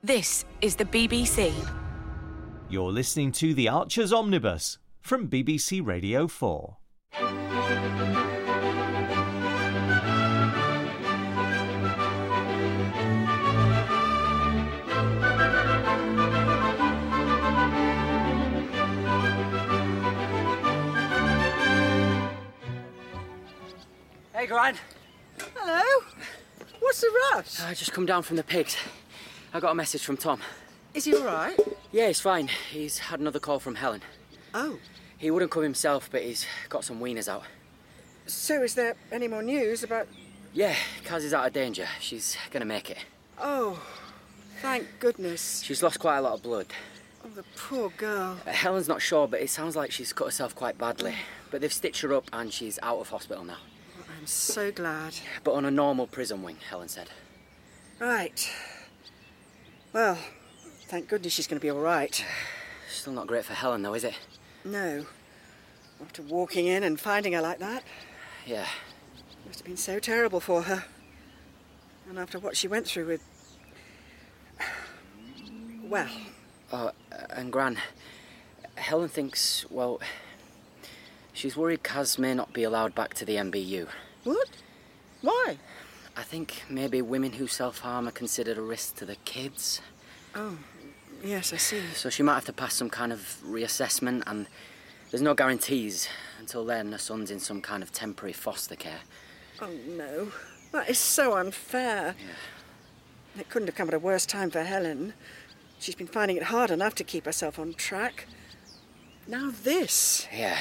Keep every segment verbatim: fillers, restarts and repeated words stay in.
This is the B B C. You're listening to The Archers Omnibus from B B C Radio four. Hey, Gran. Hello. What's the rush? I just come down from the pigs. I got a message from Tom. Is he all right? Yeah, he's fine. He's had another call from Helen. Oh. He wouldn't come himself, but he's got some weaners out. So is there any more news about... Yeah, Kaz is out of danger. She's gonna make it. Oh, thank goodness. She's lost quite a lot of blood. Oh, the poor girl. Uh, Helen's not sure, but it sounds like she's cut herself quite badly. But they've stitched her up and she's out of hospital now. Oh, I'm so glad. But on a normal prison wing, Helen said. Right. Well, thank goodness she's going to be all right. Still not great for Helen, though, is it? No. After walking in and finding her like that. Yeah. It must have been so terrible for her. And after what she went through with... Well... Oh, and Gran, Helen thinks, well, she's worried Kaz may not be allowed back to the M B U. What? Why? I think maybe women who self-harm are considered a risk to the kids. Oh, yes, I see. So she might have to pass some kind of reassessment, and there's no guarantees. Until then, her son's in some kind of temporary foster care. Oh, no. That is so unfair. Yeah. It couldn't have come at a worse time for Helen. She's been finding it hard enough to keep herself on track. Now this. Yeah.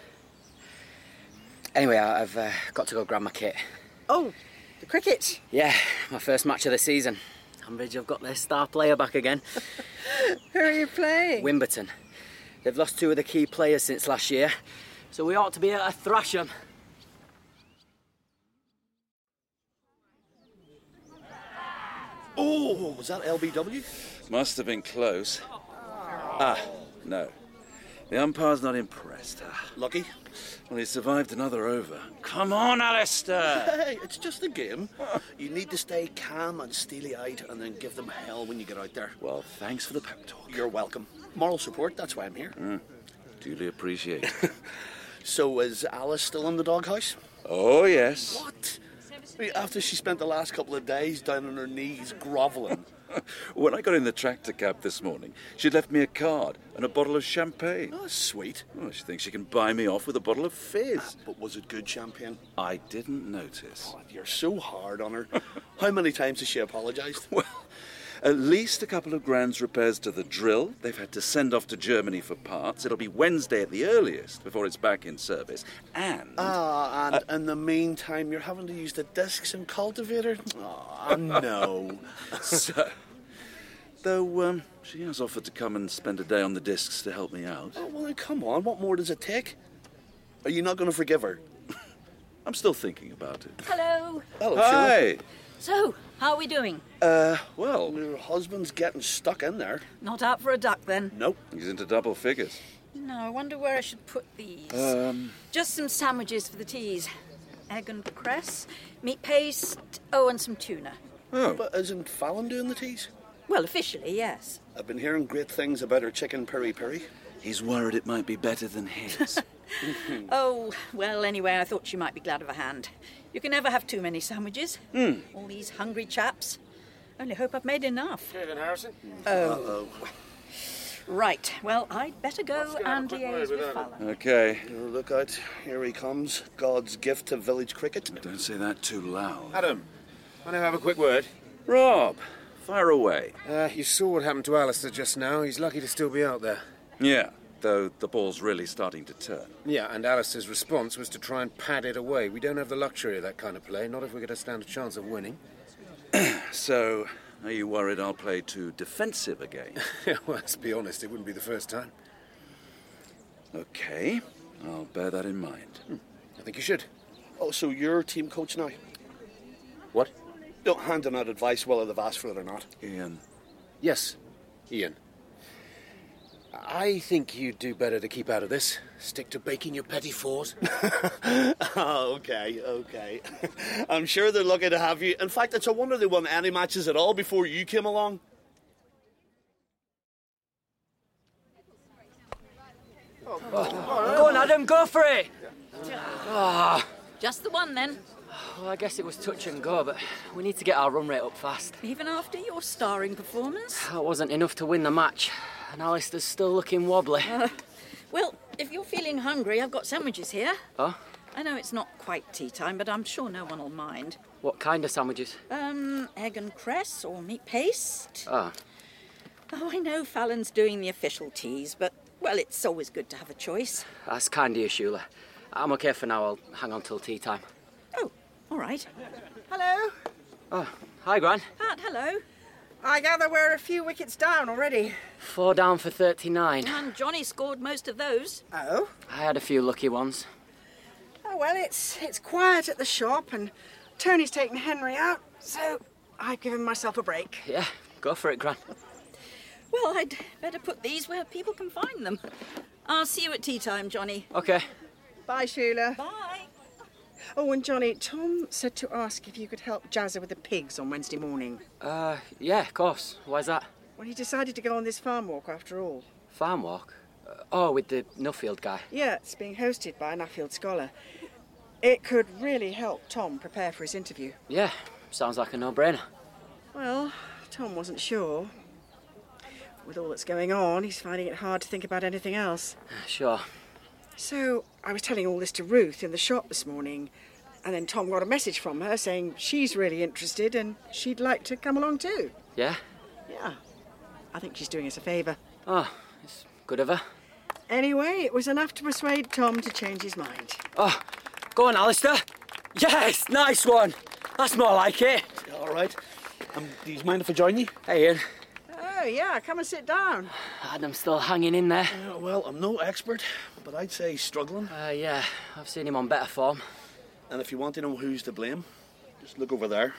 Anyway, I- I've uh, got to go grab my kit. Oh, the cricket. Yeah, my first match of the season. Ambridge have got their star player back again. Who are you playing? Wimbledon. They've lost two of the key players since last year, so we ought to be able to thrash them. Oh, was that L B W? Must have been close. Ah, no. The umpire's not impressed. Lucky? Well, he survived another over. Come on, Alistair! Hey, it's just a game. You need to stay calm and steely-eyed and then give them hell when you get out there. Well, thanks for the pep talk. You're welcome. Moral support, that's why I'm here. Mm, duly appreciated. So is Alice still in the doghouse? Oh, yes. What? I mean, after she spent the last couple of days down on her knees grovelling. When I got in the tractor cab this morning, she'd left me a card and a bottle of champagne. Oh, sweet. Well, she thinks she can buy me off with a bottle of fizz. Ah, but was it good champagne? I didn't notice. Oh, you're so hard on her. How many times has she apologised? Well, at least a couple of grand's repairs to the drill. They've had to send off to Germany for parts. It'll be Wednesday at the earliest before it's back in service. And... Ah, and uh, in the meantime, you're having to use the discs and cultivator? Oh, no. So... Though, um, she has offered to come and spend a day on the discs to help me out. Oh, well, then come on. What more does it take? Are you not going to forgive her? I'm still thinking about it. Hello. Hello, Hi! Sheila. So, how are we doing? Uh, well... Your husband's getting stuck in there. Not out for a duck, then? Nope. He's into double figures. No, I wonder where I should put these. Um... Just some sandwiches for the teas. Egg and cress, meat paste, oh, and some tuna. Oh. But isn't Fallon doing the teas? Well, officially, yes. I've been hearing great things about her chicken peri-peri. He's worried it might be better than his. Oh, well, anyway, I thought she might be glad of a hand. You can never have too many sandwiches. Mm. All these hungry chaps. Only hope I've made enough. Kevin Harrison? Oh. Uh-oh. Right, well, I'd better go and liaise with Fallon. Okay. Oh, look out. Here he comes. God's gift to village cricket. Don't say that too loud. Adam, want to have a quick word? Rob, fire away. Uh, you saw what happened to Alistair just now. He's lucky to still be out there. Yeah, though the ball's really starting to turn. Yeah, and Alistair's response was to try and pad it away. We don't have the luxury of that kind of play, not if we're going to stand a chance of winning. So, are you worried I'll play too defensive again? Well, let's be honest, it wouldn't be the first time. Okay, I'll bear that in mind. Hmm. I think you should. Oh, so you're team coach now? What? Don't hand out advice whether they've asked for it or not. Ian. Yes, Ian. I think you'd do better to keep out of this. Stick to baking your petit fours. Oh, okay, okay. I'm sure they're lucky to have you. In fact, it's a wonder they won any matches at all before you came along. Go on, Adam, go for it! Oh, Just the one, then. well, I guess it was touch and go, but we need to get our run rate up fast. Even after your starring performance? That wasn't enough to win the match, and Alistair's still looking wobbly. Uh, well, if you're feeling hungry, I've got sandwiches here. Oh? I know it's not quite tea time, but I'm sure no one will mind. What kind of sandwiches? Um, egg and cress or meat paste. Oh. Oh, I know Fallon's doing the official teas, but, well, it's always good to have a choice. That's kind of you, Sheila. I'm okay for now. I'll hang on till tea time. Oh, all right. Hello. Oh, hi, Gran. Pat, hello. I gather we're a few wickets down already. Four down for thirty-nine. And Johnny scored most of those. Oh? I had a few lucky ones. Oh, well, it's it's quiet at the shop and Tony's taken Henry out, so I've given myself a break. Yeah, go for it, Gran. Well, I'd better put these where people can find them. I'll see you at tea time, Johnny. Okay. Bye, Sheila. Bye. Oh, and Johnny, Tom said to ask if you could help Jazza with the pigs on Wednesday morning. Uh, yeah, of course. Why's that? Well, he decided to go on this farm walk after all. Farm walk? Uh, oh, with the Nuffield guy. Yeah, it's being hosted by a Nuffield scholar. It could really help Tom prepare for his interview. Yeah, sounds like a no-brainer. Well, Tom wasn't sure. With all that's going on, he's finding it hard to think about anything else. Sure. So, I was telling all this to Ruth in the shop this morning, and then Tom got a message from her saying she's really interested and she'd like to come along too. Yeah? Yeah. I think she's doing us a favour. Oh, it's good of her. Anyway, it was enough to persuade Tom to change his mind. Oh, go on, Alistair. Yes, nice one. That's more like it. All right. Um, do you mind if I join you? Hey, Ian. Oh, yeah, come and sit down. Adam's still hanging in there. Uh, well, I'm no expert, but I'd say he's struggling. Uh, yeah, I've seen him on better form. And if you want to know who's to blame, just look over there.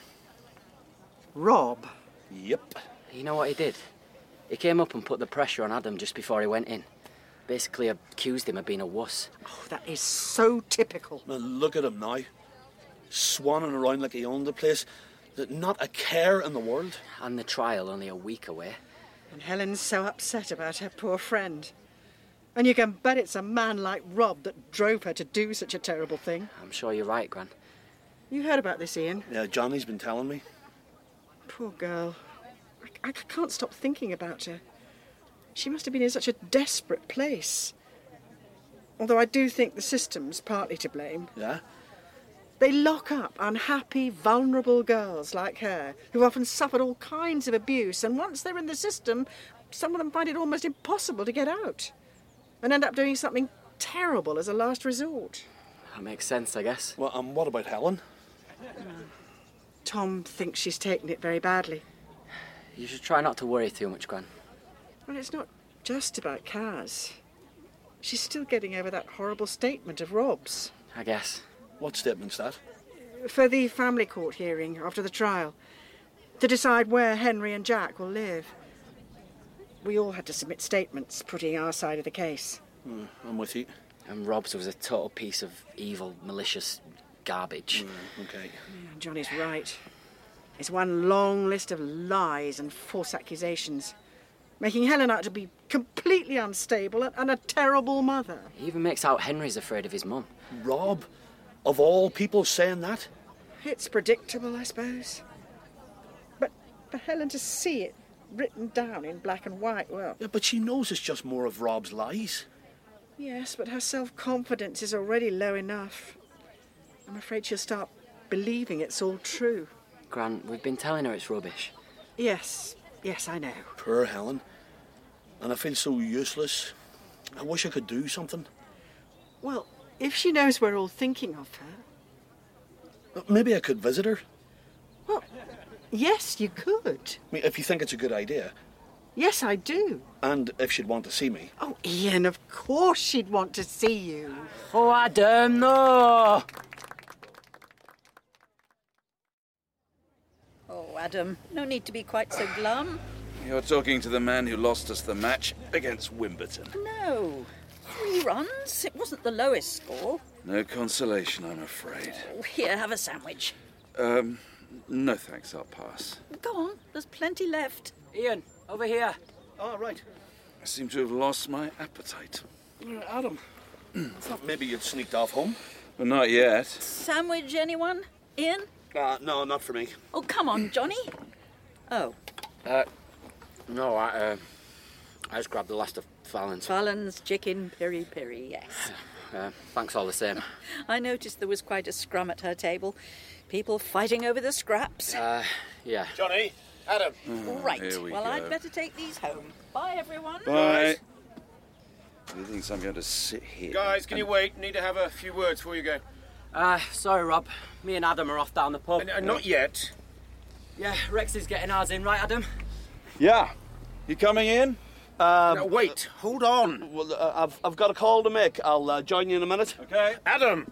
Rob? Yep. You know what he did? He came up and put the pressure on Adam just before he went in. Basically accused him of being a wuss. Oh, that is so typical. Now look at him now. Swanning around like he owned the place. Not a care in the world. And the trial only a week away. And Helen's so upset about her poor friend. And you can bet it's a man like Rob that drove her to do such a terrible thing. I'm sure you're right, Gran. You heard about this, Ian? Yeah, Johnny's been telling me. Poor girl. I, I can't stop thinking about her. She must have been in such a desperate place. Although I do think the system's partly to blame. Yeah? They lock up unhappy, vulnerable girls like her, who've often suffered all kinds of abuse, and once they're in the system, some of them find it almost impossible to get out, and end up doing something terrible as a last resort. That makes sense, I guess. Well, and um, what about Helen? Tom thinks she's taken it very badly. You should try not to worry too much, Gran. Well, it's not just about Kaz. She's still getting over that horrible statement of Rob's. I guess. What statement's that? For the family court hearing after the trial, to decide where Henry and Jack will live. We all had to submit statements putting our side of the case. Hmm, I'm with you. And Rob's was a total piece of evil, malicious garbage. Mm, okay. Yeah, Johnny's right. It's one long list of lies and false accusations, making Helen out to be completely unstable and, and a terrible mother. He even makes out Henry's afraid of his mum. Rob? Of all people saying that? It's predictable, I suppose. But for Helen to see it written down in black and white, well... Yeah, but she knows it's just more of Rob's lies. Yes, but her self-confidence is already low enough. I'm afraid she'll start believing it's all true. Gran, we've been telling her it's rubbish. Yes, yes, I know. Poor Helen. And I feel so useless. I wish I could do something. Well, if she knows we're all thinking of her... Maybe I could visit her. Well, yes, you could. I mean, if you think it's a good idea. Yes, I do. And if she'd want to see me. Oh, Ian, of course she'd want to see you. Oh, Adam, no! Oh, Adam, no need to be quite so glum. You're talking to the man who lost us the match against Wimbledon. No. Three runs? It wasn't the lowest score. No consolation, I'm afraid. Oh, here, have a sandwich. Um, no thanks, I'll pass. Go on, there's plenty left. Ian, over here. Oh, right. I seem to have lost my appetite. Adam, I thought maybe you'd sneaked off home. Well, not yet. Sandwich, anyone? Ian? Uh, no, not for me. Oh, come on, Johnny. Oh, Uh, no, I, uh, I just grabbed the last of Fallon's. Fallon's chicken piri piri, yes. Uh, thanks all the same. I noticed there was quite a scrum at her table. People fighting over the scraps. Uh, yeah. Johnny, Adam. All right, here we well, go. I'd better take these home. Bye, everyone. Bye. Do you think I'm going to sit here? Guys, can you wait? Need to have a few words before you go. Uh, sorry, Rob. Me and Adam are off down the pub. Uh, uh, not yet. Yeah, Rex is getting ours in, right, Adam? Yeah. You coming in? Uh, No, wait, hold on. Well, uh, I've, I've got a call to make. I'll uh, join you in a minute. Okay. Adam!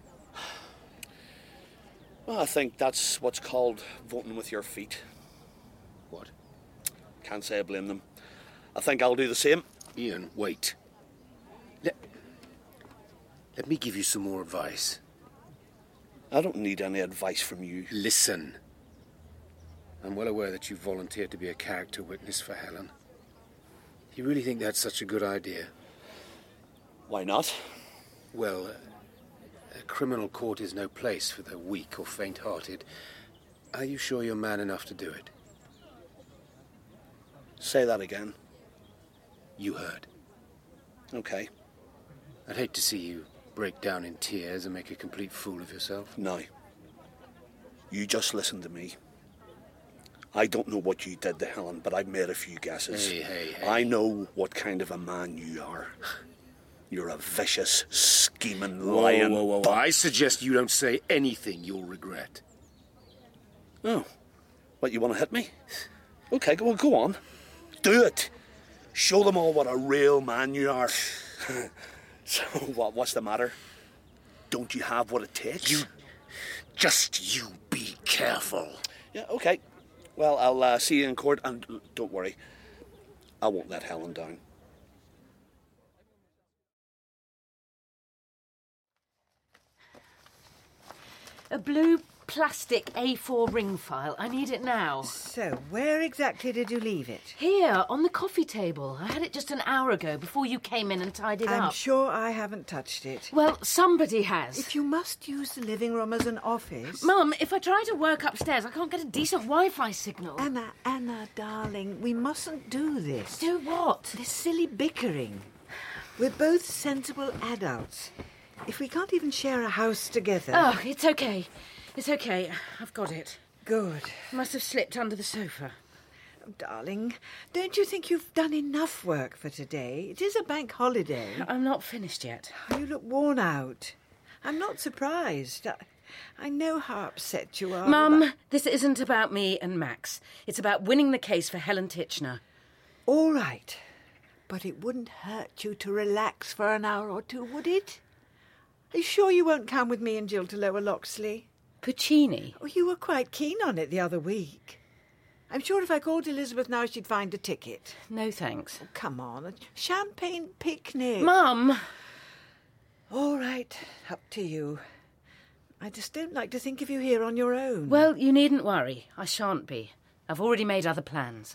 Well, I think that's what's called voting with your feet. What? Can't say I blame them. I think I'll do the same. Ian, wait. Let, let me give you some more advice. I don't need any advice from you. Listen. I'm well aware that you volunteered to be a character witness for Helen. Do you really think that's such a good idea? Why not? Well, uh, a criminal court is no place for the weak or faint-hearted. Are you sure you're man enough to do it? Say that again. You heard. Okay. I'd hate to see you break down in tears and make a complete fool of yourself. Now, you just listen to me. I don't know what you did to Helen, but I've made a few guesses. Hey, hey, hey. I know what kind of a man you are. You're a vicious, scheming, Whoa, lying... whoa, whoa, whoa. bu- I suggest you don't say anything you'll regret. Oh. What, you want to hit me? Okay, well, go on. Do it. Show them all what a real man you are. So, what, what's the matter? Don't you have what it takes? You... Just you be careful. Yeah, okay. Well, I'll uh, see you in court, and uh, don't worry. I won't let Helen down. A blue plastic A four ring file. I need it now. So, where exactly did you leave it? Here, on the coffee table. I had it just an hour ago before you came in and tied it I'm up. sure I haven't touched it. Well, somebody has. If you must use the living room as an office... Mum, if I try to work upstairs, I can't get a decent Wi-Fi signal. Anna, Anna, darling, we mustn't do this. Do what? This silly bickering. We're both sensible adults. If we can't even share a house together... Oh, it's okay. It's okay. I've got it. Good. Must have slipped under the sofa. Oh, darling, don't you think you've done enough work for today? It is a bank holiday. I'm not finished yet. You look worn out. I'm not surprised. I, I know how upset you are. Mum, but- this isn't about me and Max. It's about winning the case for Helen Titchener. All right. But it wouldn't hurt you to relax for an hour or two, would it? Are you sure you won't come with me and Jill to Lower Loxley? Puccini? Oh, you were quite keen on it the other week. I'm sure if I called Elizabeth now, she'd find a ticket. No, thanks. Oh, come on, a champagne picnic. Mum! All right, up to you. I just don't like to think of you here on your own. Well, you needn't worry. I shan't be. I've already made other plans.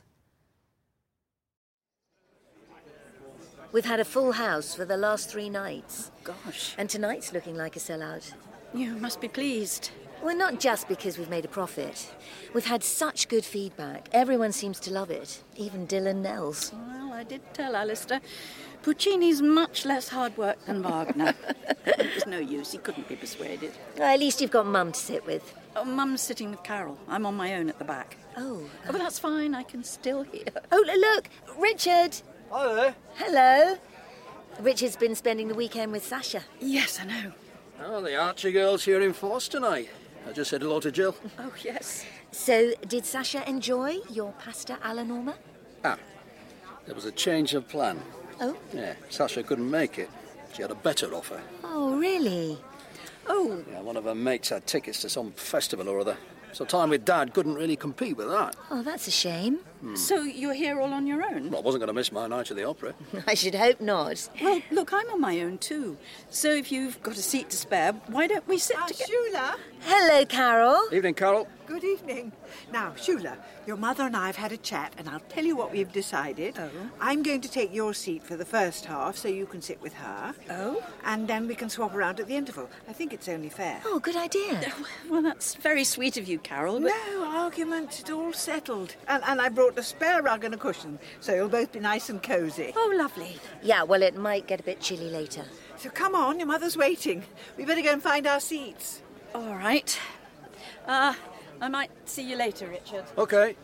We've had a full house for the last three nights. Gosh, And tonight's looking like a sellout. you must be pleased. Well, not just because we've made a profit. We've had such good feedback. Everyone seems to love it. Even Dylan Nels. Well, I did tell Alistair. Puccini's much less hard work than Wagner. It was no use. He couldn't be persuaded. Well, at least you've got Mum to sit with. Oh, Mum's sitting with Carol. I'm on my own at the back. Oh. Oh, but that's fine. I can still hear. Oh, look! Richard! Hi there. Hello. Richard's been spending the weekend with Sasha. Yes, I know. Oh, the Archer girl's here in force tonight. I just said hello to Jill. Oh, yes. So, did Sasha enjoy your pasta alla Norma? Ah, there was a change of plan. Oh? Yeah, Sasha couldn't make it. She had a better offer. Oh, really? Oh. Yeah, one of her mates had tickets to some festival or other. So time with Dad couldn't really compete with that. Oh, that's a shame. Hmm. So you're here all on your own? Well, I wasn't going to miss my night at the opera. I should hope not. Well, look, I'm on my own too. So if you've got a seat to spare, why don't we sit Uh, together? Shula. Hello, Carol. Evening, Carol. Good evening. Now, Shula, your mother and I have had a chat, and I'll tell you what we've decided. Oh. I'm going to take your seat for the first half, so you can sit with her. Oh? And then we can swap around at the interval. I think it's only fair. Oh, good idea. Well, that's very sweet of you, Carol, but... No argument. It's all settled. And, and I brought a spare rug and a cushion, so you'll both be nice and cosy. Oh, lovely. Yeah, well, it might get a bit chilly later. So come on, your mother's waiting. We better go and find our seats. All right. Uh, I might see you later, Richard. OK.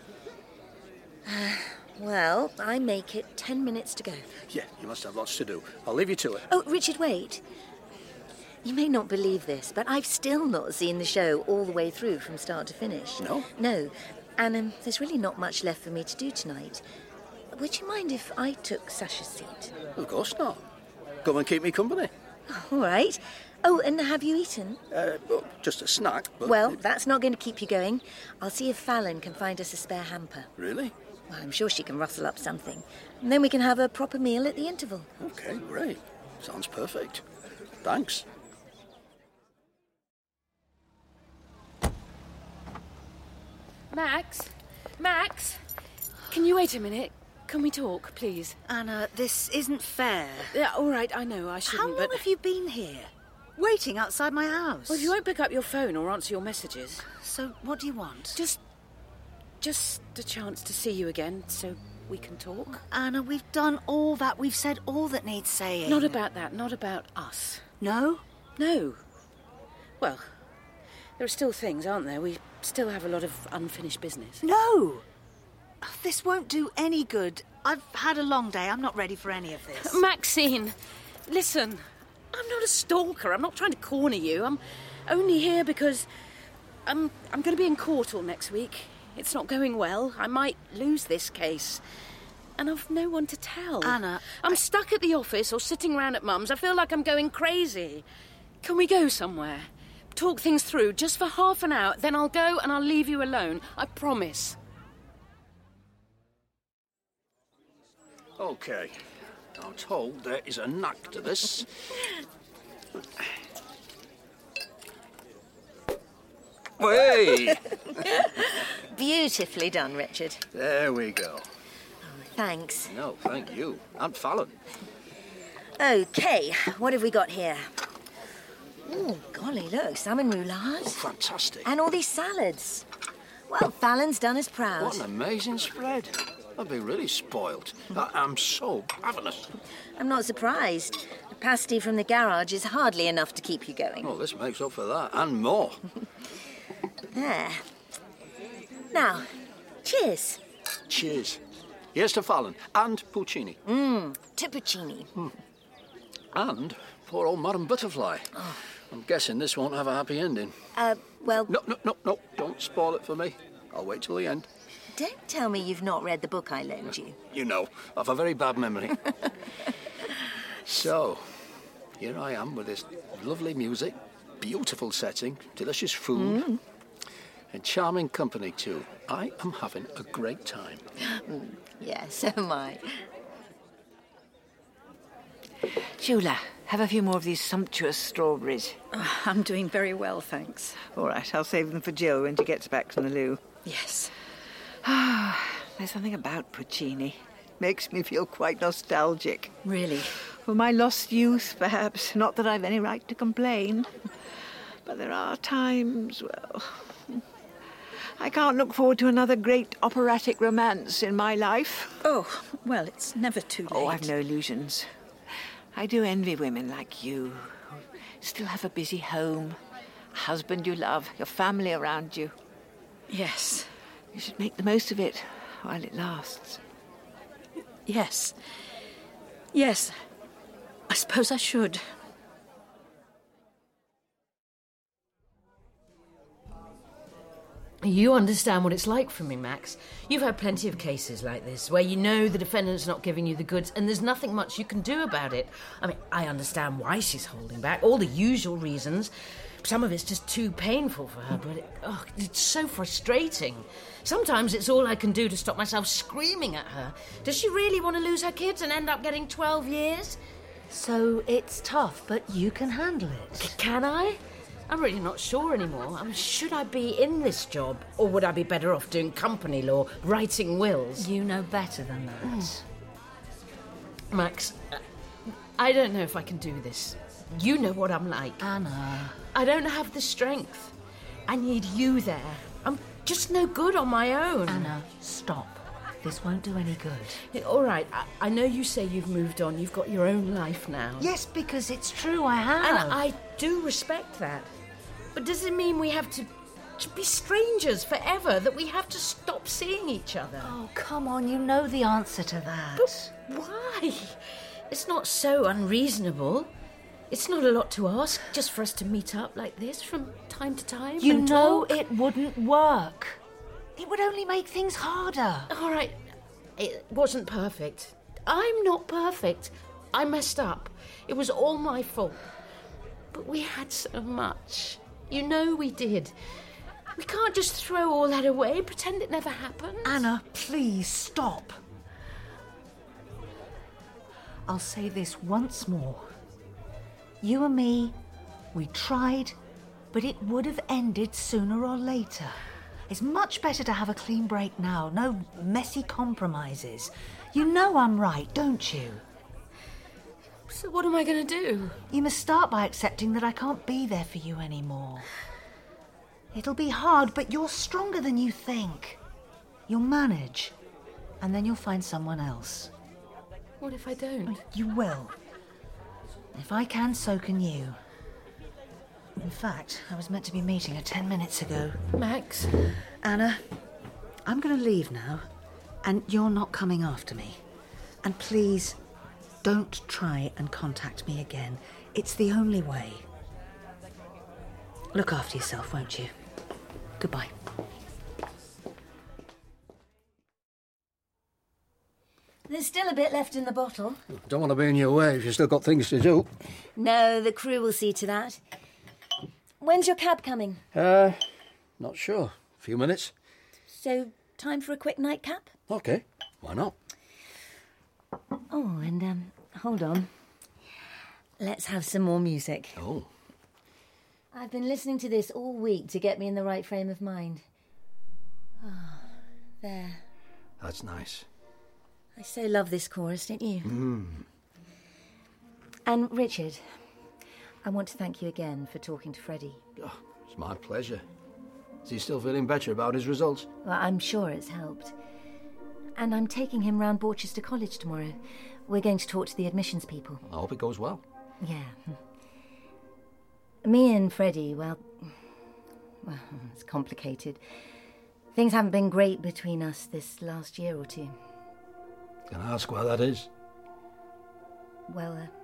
Well, I make it ten minutes to go. Yeah, you must have lots to do. I'll leave you to it. Oh, Richard, wait. You may not believe this, but I've still not seen the show all the way through from start to finish. No? No. And um, there's really not much left for me to do tonight. Would you mind if I took Sasha's seat? Of course not. Come and keep me company. All right. Oh, and have you eaten? Uh, well, just a snack, but... Well, that's not going to keep you going. I'll see if Fallon can find us a spare hamper. Really? Well, I'm sure she can rustle up something. And then we can have a proper meal at the interval. OK, great. Sounds perfect. Thanks. Max? Max? Can you wait a minute? Can we talk, please? Anna, this isn't fair. Yeah, all right, I know, I shouldn't, How long but... have you been here? Waiting outside my house? Well, if you won't pick up your phone or answer your messages... So, what do you want? Just... just a chance to see you again, so we can talk. Anna, we've done all that. We've said all that needs saying. Not about that, not about us. No? No. Well, there are still things, aren't there? We still have a lot of unfinished business. No! This won't do any good. I've had a long day. I'm not ready for any of this. Maxine, listen. I'm not a stalker. I'm not trying to corner you. I'm only here because I'm I'm going to be in court all next week. It's not going well. I might lose this case. And I've no one to tell. Anna, I'm I... stuck at the office or sitting round at Mum's. I feel like I'm going crazy. Can we go somewhere? Talk things through just for half an hour. Then I'll go and I'll leave you alone. I promise. OK. I'm told there is a knack to this. Hey! Beautifully done, Richard. There we go. Thanks. No, thank you. And Fallon. OK, what have we got here? Oh, golly, look, salmon roulade. Oh, fantastic. And all these salads. Well, Fallon's done us proud. What an amazing spread. I've been really spoilt. I- I'm so ravenous. I'm not surprised. The pasty from the garage is hardly enough to keep you going. Oh, this makes up for that, and more. There. Now, cheers. Cheers. Here's to Fallon and Puccini. Mmm, to Puccini. Mm. And poor old Madame Butterfly. Oh. I'm guessing this won't have a happy ending. Uh, well... No, no, no, no. Don't spoil it for me. I'll wait till the end. Don't tell me you've not read the book I loaned you. You know, I've a very bad memory. So, here I am with this lovely music, beautiful setting, delicious food, Mm. and charming company too. I am having a great time. Mm, yeah, so am I. Shula, have a few more of these sumptuous strawberries. Oh, I'm doing very well, thanks. All right, I'll save them for Jill when she gets back from the loo. Yes. Ah, there's something about Puccini. Makes me feel quite nostalgic. Really? For my lost youth, perhaps. Not that I've any right to complain. But there are times, well... I can't look forward to another great operatic romance in my life. Oh, well, it's never too late. Oh, I've no illusions. I do envy women like you, who still have a busy home, a husband you love, your family around you. Yes. You should make the most of it while it lasts. Yes. Yes. I suppose I should. You understand what it's like for me, Max. You've had plenty of cases like this, where you know the defendant's not giving you the goods and there's nothing much you can do about it. I mean, I understand why she's holding back, all the usual reasons. some of it's just too painful for her, but it, oh, it's so frustrating. Sometimes it's all I can do to stop myself screaming at her. Does she really want to lose her kids and end up getting twelve years? So it's tough, but you can handle it. C- can I? I'm really not sure anymore. I mean, should I be in this job, or would I be better off doing company law, writing wills? You know better than that. Mm. Max, I don't know if I can do this. You know what I'm like. Anna. I don't have the strength. I need you there. I'm just no good on my own. Anna, stop. This won't do any good. All right, I, I know you say you've moved on. You've got your own life now. Yes, because it's true, I have. And I do respect that. But does it mean we have to, to be strangers forever? That we have to stop seeing each other? Oh, come on, you know the answer to that. But why? It's not so unreasonable. It's not a lot to ask, just for us to meet up like this from time to time. You and know talk. it wouldn't work. It would only make things harder. All right, it wasn't perfect. I'm not perfect. I messed up. It was all my fault. But we had so much. You know we did. We can't just throw all that away, pretend it never happened. Anna, please stop. I'll say this once more. You and me, we tried, but it would have ended sooner or later. It's much better to have a clean break now, no messy compromises. You know I'm right, don't you? So what am I going to do? You must start by accepting that I can't be there for you anymore. It'll be hard, but you're stronger than you think. You'll manage, and then you'll find someone else. What if I don't? You will. If I can, so can you. In fact, I was meant to be meeting her ten minutes ago. Max? Anna, I'm going to leave now, and you're not coming after me. And please, don't try and contact me again. It's the only way. Look after yourself, won't you? Goodbye. There's still a bit left in the bottle. Don't want to be in your way if you've still got things to do. No, the crew will see to that. When's your cab coming? Uh, not sure. A few minutes. So, time for a quick nightcap? OK, why not? Oh, and, um, hold on. Let's have some more music. Oh. I've been listening to this all week to get me in the right frame of mind. Ah, oh, there. That's nice. I so love this chorus, don't you? Mm. And Richard, I want to thank you again for talking to Freddie. Oh, it's my pleasure. Is he still feeling better about his results? Well, I'm sure it's helped. And I'm taking him round Borchester College tomorrow. We're going to talk to the admissions people. I hope it goes well. Yeah. Me and Freddie, well... Well, it's complicated. Things haven't been great between us this last year or two. Can I ask why that is? Well, uh,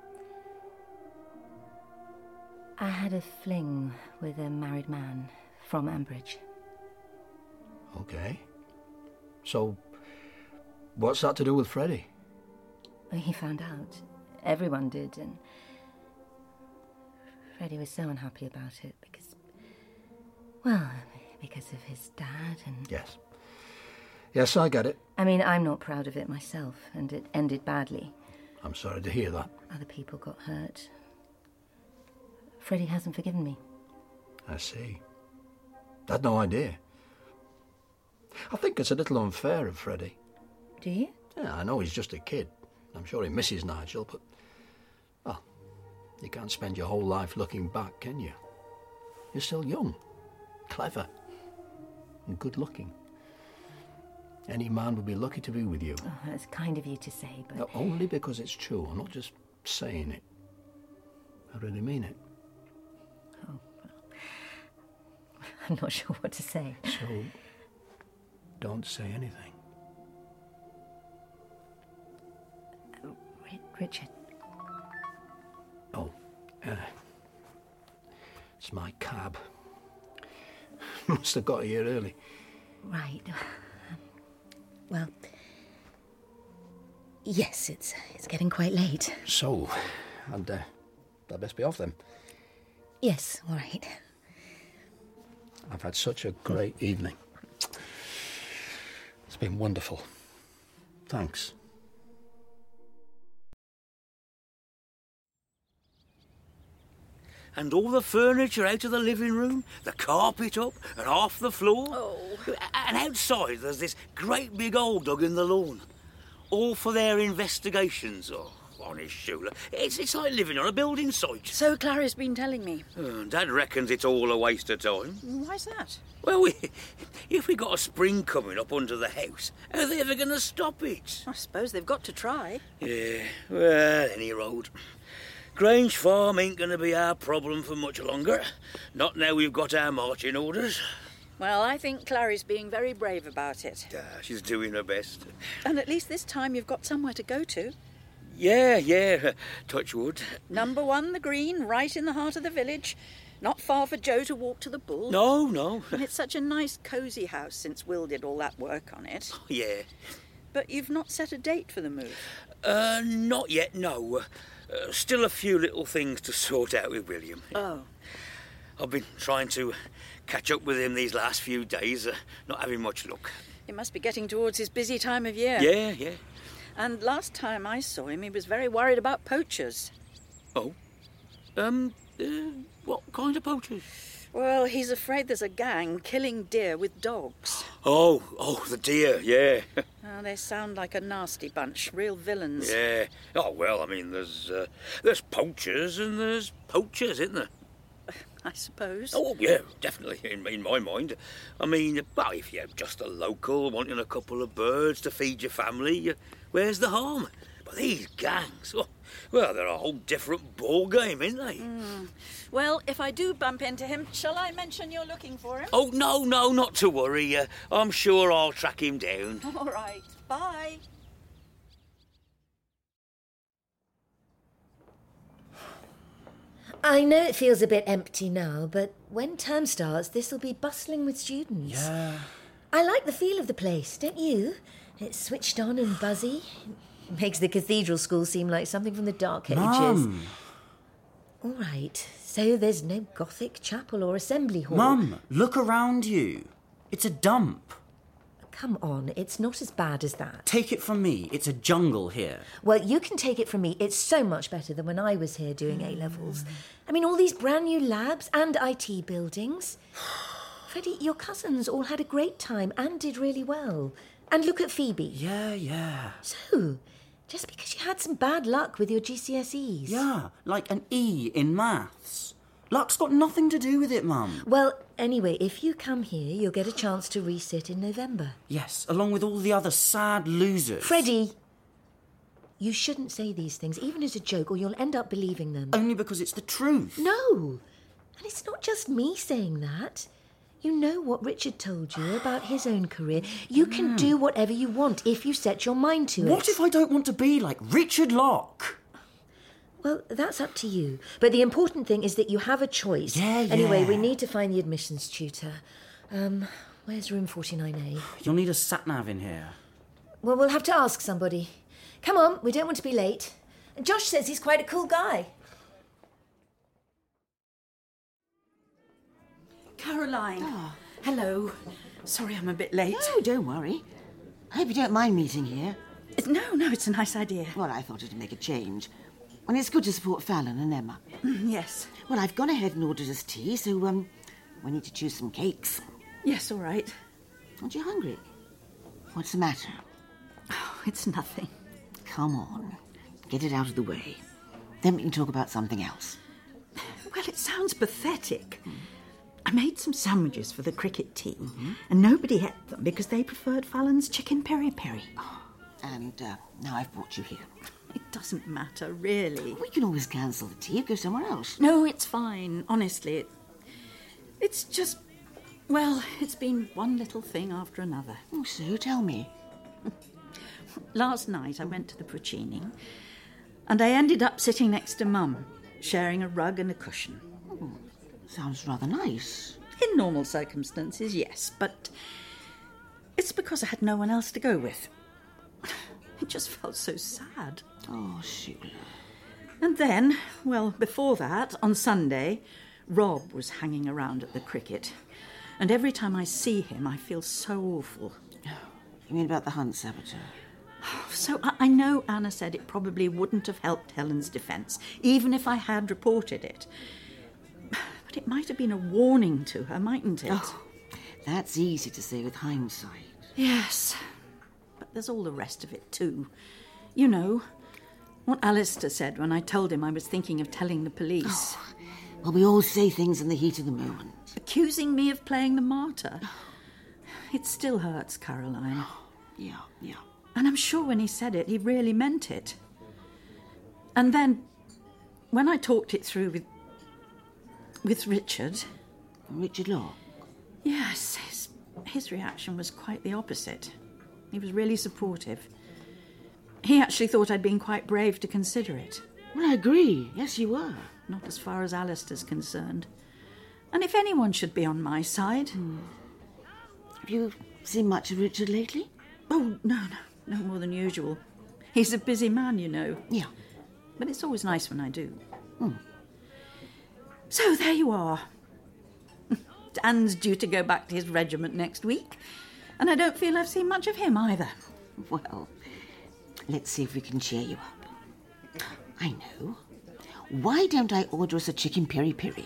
I had a fling with a married man from Ambridge. OK. So, what's that to do with Freddie? Well, he found out. Everyone did, and Freddie was so unhappy about it because, well, because of his dad and... Yes. Yes, I get it. I mean, I'm not proud of it myself, and it ended badly. I'm sorry to hear that. Other people got hurt. Freddie hasn't forgiven me. I see. I had no idea. I think it's a little unfair of Freddie. Do you? Yeah, I know he's just a kid. I'm sure he misses Nigel, but... Well, you can't spend your whole life looking back, can you? You're still young, clever, and good-looking. Any man would be lucky to be with you. Oh, that's kind of you to say, but... No, only because it's true. I'm not just saying it. I really mean it. Oh, well, I'm not sure what to say. So, don't say anything. Uh, Richard. Oh, uh, it's my cab. Must have got here early. Right. Well, yes, it's it's getting quite late. So, I'd, uh, I'd best be off then. Yes, all right. I've had such a great evening. It's been wonderful. Thanks. And all the furniture out of the living room, the carpet up and half the floor. Oh. And outside there's this great big hole dug in the lawn. All for their investigations. Oh, honest, Shula. It's, it's like living on a building site. So Clary's been telling me. Oh, Dad reckons it's all a waste of time. Why's that? Well, we, if we got a spring coming up under the house, how are they ever going to stop it? I suppose they've got to try. Yeah, well, any road. Grange Farm ain't going to be our problem for much longer. Not now we've got our marching orders. Well, I think Clary's being very brave about it. Ah, she's doing her best. And at least this time you've got somewhere to go to. Yeah, yeah, touch wood. Number one, the green, right in the heart of the village. Not far for Joe to walk to the bull. No, no. And it's such a nice, cosy house since Will did all that work on it. Oh, yeah. But you've not set a date for the move? Uh, not yet, no. Uh, still a few little things to sort out with William. Oh. I've been trying to catch up with him these last few days, uh, not having much luck. It must be getting towards his busy time of year. Yeah, yeah. And last time I saw him, he was very worried about poachers. Oh? Um, uh, what kind of poachers? Well, he's afraid there's a gang killing deer with dogs. Oh, oh, the deer, yeah. Oh, they sound like a nasty bunch, real villains. Yeah. Oh, well, I mean, there's uh, there's poachers and there's poachers, isn't there? I suppose. Oh, yeah, definitely, in, in my mind. I mean, well, if you're just a local wanting a couple of birds to feed your family, where's the harm? But these gangs, oh, well, they're a whole different ball game, ain't they? Mm. Well, if I do bump into him, shall I mention you're looking for him? Oh, no, no, not to worry. Uh, I'm sure I'll track him down. All right, bye. I know it feels a bit empty now, but when term starts, this'll be bustling with students. Yeah. I like the feel of the place, don't you? It's switched on and buzzy. It makes the cathedral school seem like something from the Dark Ages. Mum! All right, so there's no Gothic chapel or assembly hall. Mum, look around you. It's a dump. Come on, it's not as bad as that. Take it from me, it's a jungle here. Well, you can take it from me, it's so much better than when I was here doing A-levels. I mean, all these brand new labs and I T buildings. Freddie, your cousins all had a great time and did really well. And look at Phoebe. Yeah, yeah. So, just because you had some bad luck with your G C S Es. Yeah, like an E in maths. Luck's got nothing to do with it, Mum. Well, anyway, if you come here, you'll get a chance to resit in November. Yes, along with all the other sad losers. Freddie! You shouldn't say these things, even as a joke, or you'll end up believing them. Only because it's the truth. No! And it's not just me saying that. You know what Richard told you about his own career. You can Mm. do whatever you want if you set your mind to it. What if I don't want to be like Richard Locke? Well, that's up to you. But the important thing is that you have a choice. Yeah, yeah. Anyway, we need to find the admissions tutor. Um, where's room forty-nine A? You'll need a sat-nav in here. Well, we'll have to ask somebody. Come on, we don't want to be late. Josh says he's quite a cool guy. Caroline. Oh, hello. Sorry I'm a bit late. No, don't worry. I hope you don't mind meeting here. No, no, it's a nice idea. Well, I thought it'd make a change. And it's good to support Fallon and Emma. Mm, yes. Well, I've gone ahead and ordered us tea, so um, we need to choose some cakes. Yes, all right. Aren't you hungry? What's the matter? Oh, it's nothing. Come on. Get it out of the way. Then we can talk about something else. Well, it sounds pathetic. Mm. I made some sandwiches for the cricket team, mm-hmm. and nobody ate them because they preferred Fallon's chicken peri-peri. Oh, and uh, now I've brought you here. It doesn't matter, really. We can always cancel the tea and go somewhere else. No, it's fine. Honestly, it, it's just... Well, it's been one little thing after another. Oh, so tell me. Last night I went to the Puccini, and I ended up sitting next to Mum, sharing a rug and a cushion. Oh, sounds rather nice. In normal circumstances, yes, but it's because I had no one else to go with. It just felt so sad. Oh, Sheila. And then, well, before that, on Sunday, Rob was hanging around at the cricket. And every time I see him, I feel so awful. You mean about the hunt, Saboteur? So I, I know Anna said it probably wouldn't have helped Helen's defence, even if I had reported it. But it might have been a warning to her, mightn't it? Oh, that's easy to say with hindsight. Yes, but there's all the rest of it too. You know, what Alistair said when I told him I was thinking of telling the police. Oh, well, we all say things in the heat of the moment. Accusing me of playing the martyr. It still hurts, Caroline. Yeah, yeah. And I'm sure when he said it, he really meant it. And then, when I talked it through with... with Richard... Richard Locke? Yes, his, his reaction was quite the opposite. He was really supportive. He actually thought I'd been quite brave to consider it. Well, I agree. Yes, you were. Not as far as Alistair's concerned. And if anyone should be on my side... Hmm. Have you seen much of Richard lately? Oh, no, no. No more than usual. He's a busy man, you know. Yeah. But it's always nice when I do. Hmm. So there you are. Dan's due to go back to his regiment next week, and I don't feel I've seen much of him either. Well, let's see if we can cheer you up. I know. Why don't I order us a chicken peri-peri?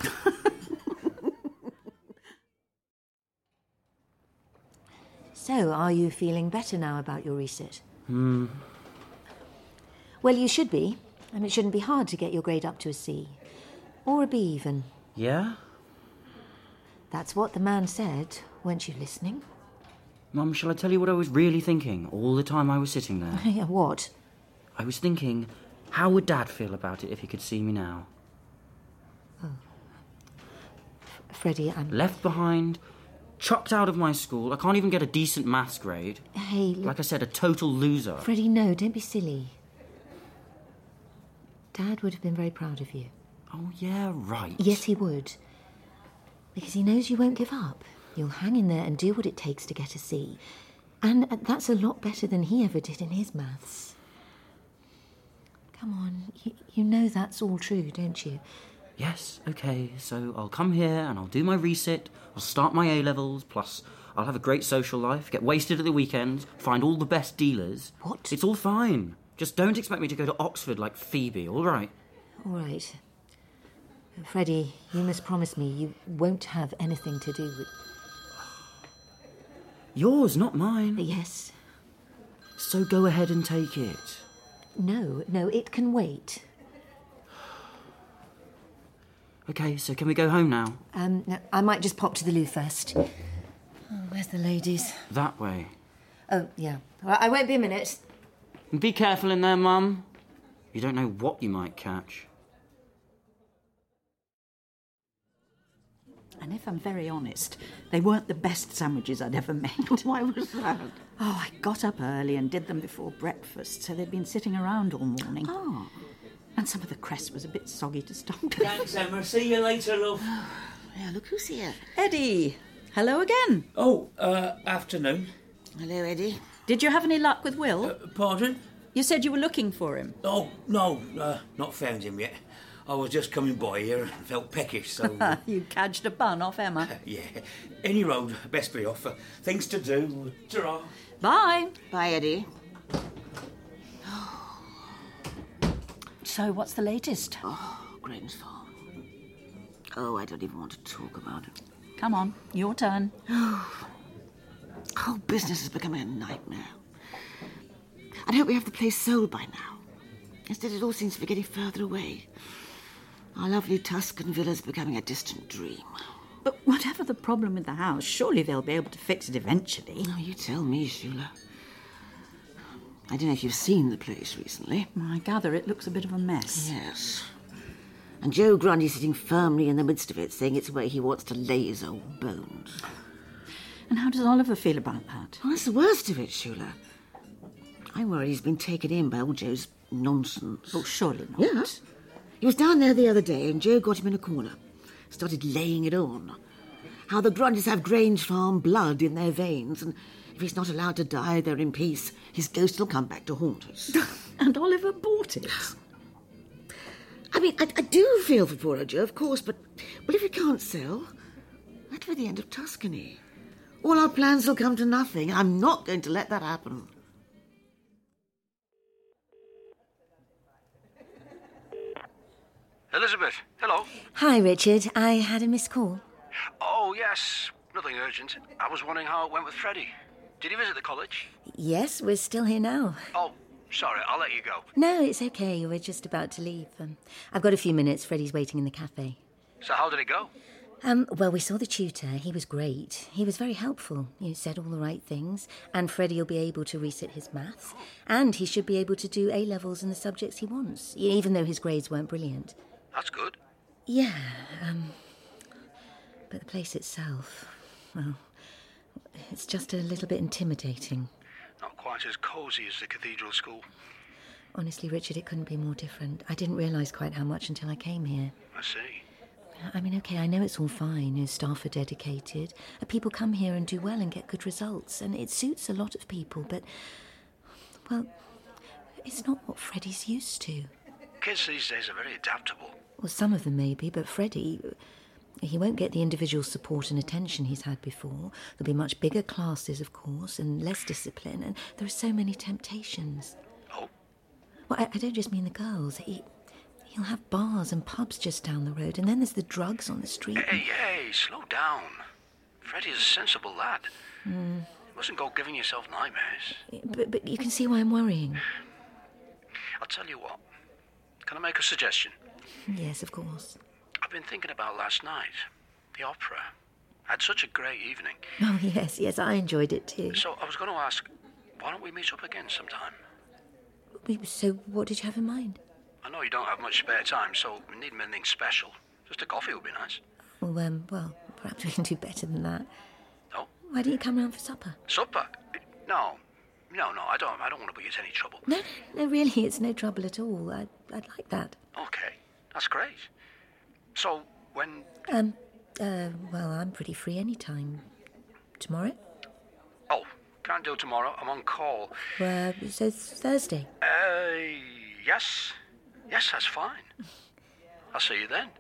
So, are you feeling better now about your resit? Hmm. Well, you should be. I mean, it shouldn't be hard to get your grade up to a C. Or a B, even. Yeah? That's what the man said. Weren't you listening? Mum, shall I tell you what I was really thinking all the time I was sitting there? Yeah, what? I was thinking, how would Dad feel about it if he could see me now? Oh. F- Freddie, I'm... Left behind... chucked out of my school. I can't even get a decent maths grade. Hey, look... Like I said, a total loser. Freddie, no, don't be silly. Dad would have been very proud of you. Oh, yeah, right. Yes, he would. Because he knows you won't give up. You'll hang in there and do what it takes to get a C. And that's a lot better than he ever did in his maths. Come on, you, you know that's all true, don't you? Yes, OK, so I'll come here and I'll do my resit, I'll start my A-levels, plus I'll have a great social life, get wasted at the weekends, find all the best dealers. What? It's all fine. Just don't expect me to go to Oxford like Phoebe, all right? All right. Freddie, you must promise me you won't have anything to do with... Yours, not mine. Yes. So go ahead and take it. No, no, it can wait. OK, so can we go home now? Um, no, I might just pop to the loo first. Oh, where's the ladies? That way. Oh, yeah. Well, I won't be a minute. And be careful in there, Mum. You don't know what you might catch. And if I'm very honest, they weren't the best sandwiches I'd ever made. Why was that? Oh, I got up early and did them before breakfast, so they'd been sitting around all morning. Oh. And some of the crust was a bit soggy to start with. Thanks, Emma. See you later, love. Yeah, look who's here. Eddie, hello again. Oh, uh, afternoon. Hello, Eddie. Did you have any luck with Will? Uh, pardon? You said you were looking for him. Oh, no, uh, not found him yet. I was just coming by here and felt peckish, so... Uh, you cadged a bun off Emma. yeah. Any road, best be off. Uh, things to do. Ta-ra. Bye. Bye, Eddie. So, what's the latest? Oh, Grange Farm. Oh, I don't even want to talk about it. Come on, your turn. Oh, whole business is becoming a nightmare. I'd hope we have the place sold by now. Instead, it all seems to be getting further away. Our lovely Tuscan villa's becoming a distant dream. But whatever the problem with the house, surely they'll be able to fix it eventually. Oh, you tell me, Sheila. I don't know if you've seen the place recently. I gather it looks a bit of a mess. Yes. And Joe Grundy's sitting firmly in the midst of it, saying it's where he wants to lay his old bones. And how does Oliver feel about that? Well, that's the worst of it, Sheila. I'm worried he's been taken in by old Joe's nonsense. Oh, surely not. Yeah. He was down there the other day and Joe got him in a corner. Started laying it on. How the Grundys have Grange Farm blood in their veins, and if he's not allowed to die there in peace, his ghost will come back to haunt us. And Oliver bought it. I mean, I, I do feel for poor old Joe, of course, but well, if he can't sell, That will be the end of Tuscany. All our plans will come to nothing. I'm not going to let that happen. Elizabeth, hello. Hi, Richard. I had a missed call. Oh, yes. Nothing urgent. I was wondering how it went with Freddie. Did he visit the college? Yes, we're still here now. Oh, sorry. I'll let you go. No, it's okay. We're just about to leave. Um, I've got a few minutes. Freddie's waiting in the cafe. So how did it go? Um, well, we saw the tutor. He was great. He was very helpful. He said all the right things. And Freddie will be able to resit his maths. And he should be able to do A-levels in the subjects he wants, even though his grades weren't brilliant. That's good. Yeah, um... but the place itself, well, it's just a little bit intimidating. Not quite as cosy as the cathedral school. Honestly, Richard, it couldn't be more different. I didn't realise quite how much until I came here. I see. I mean, OK, I know it's all fine. You know, staff are dedicated. People come here and do well and get good results. And it suits a lot of people, but, well, it's not what Freddie's used to. Kids these days are very adaptable. Well, some of them maybe, but Freddie, he won't get the individual support and attention he's had before. There'll be much bigger classes, of course, and less discipline, and there are so many temptations. Oh? Well, I, I don't just mean the girls. He, he'll have bars and pubs just down the road, and then there's the drugs on the street. Hey, hey, slow down. Freddie's a sensible lad. Mm. You mustn't go giving yourself nightmares. But, but you can see why I'm worrying. I'll tell you what. Can I make a suggestion? Yes, of course. I've been thinking about last night. The opera. I had such a great evening. Oh, yes, yes, I enjoyed it too. So I was going to ask, why don't we meet up again sometime? So what did you have in mind? I know you don't have much spare time, so we need anything special. Just a coffee would be nice. Well, um, well, perhaps we can do better than that. Oh? Why don't you come round for supper? Supper? No. No, no, I don't I don't want to be in any trouble. No, no, no, really, it's no trouble at all. I'd, I'd like that. Okay, that's great. So, when... Um, uh, well, I'm pretty free any time. Tomorrow? Oh, can't do tomorrow. I'm on call. Uh, so Thursday? Uh, yes. Yes, that's fine. I'll see you then.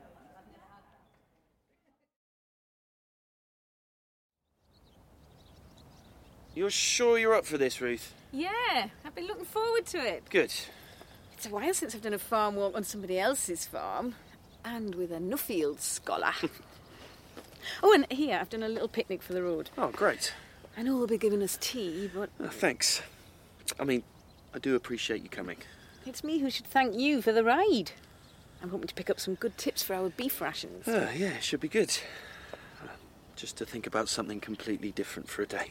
You're sure you're up for this, Ruth? Yeah, I've been looking forward to it. Good. It's a while since I've done a farm walk on somebody else's farm, and with a Nuffield scholar. Oh, and here, I've done a little picnic for the road. Oh, great. I know they'll be giving us tea, but... Oh, thanks. I mean, I do appreciate you coming. It's me who should thank you for the ride. I'm hoping to pick up some good tips for our beef rations. Oh, yeah, it should be good. Uh, just to think about something completely different for a day.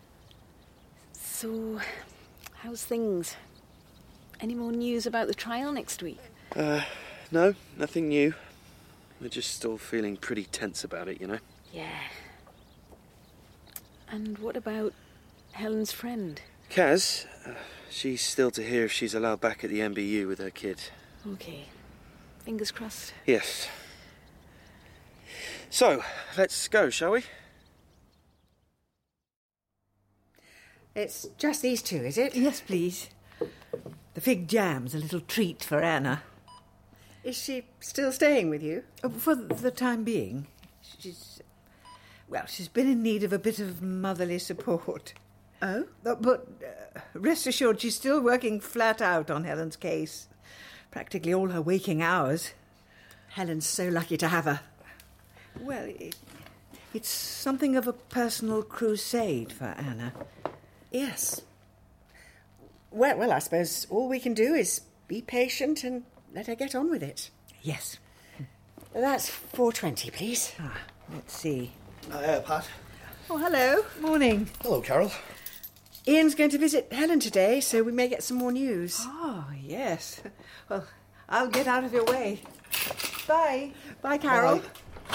So, how's things? Any more news about the trial next week? Uh, no, nothing new. We're just still feeling pretty tense about it, you know? Yeah. And what about Helen's friend? Kaz, uh, she's still to hear if she's allowed back at the M B U with her kid. Okay. Fingers crossed. Yes. So, let's go, shall we? It's just these two, is it? Yes, please. The fig jam's a little treat for Anna. Is she still staying with you? For the time being. She's... Well, she's been in need of a bit of motherly support. Oh? But, but uh, rest assured, she's still working flat out on Helen's case. Practically all her waking hours. Helen's so lucky to have her. Well, it, it's something of a personal crusade for Anna. Yes. Well, well, I suppose all we can do is be patient and let her get on with it. Yes. That's four twenty, please. Ah, let's see. Hiya, Pat. Oh, hello. Morning. Hello, Carol. Ian's going to visit Helen today, so we may get some more news. Oh, yes. Well, I'll get out of your way. Bye. Bye, Carol. Bye.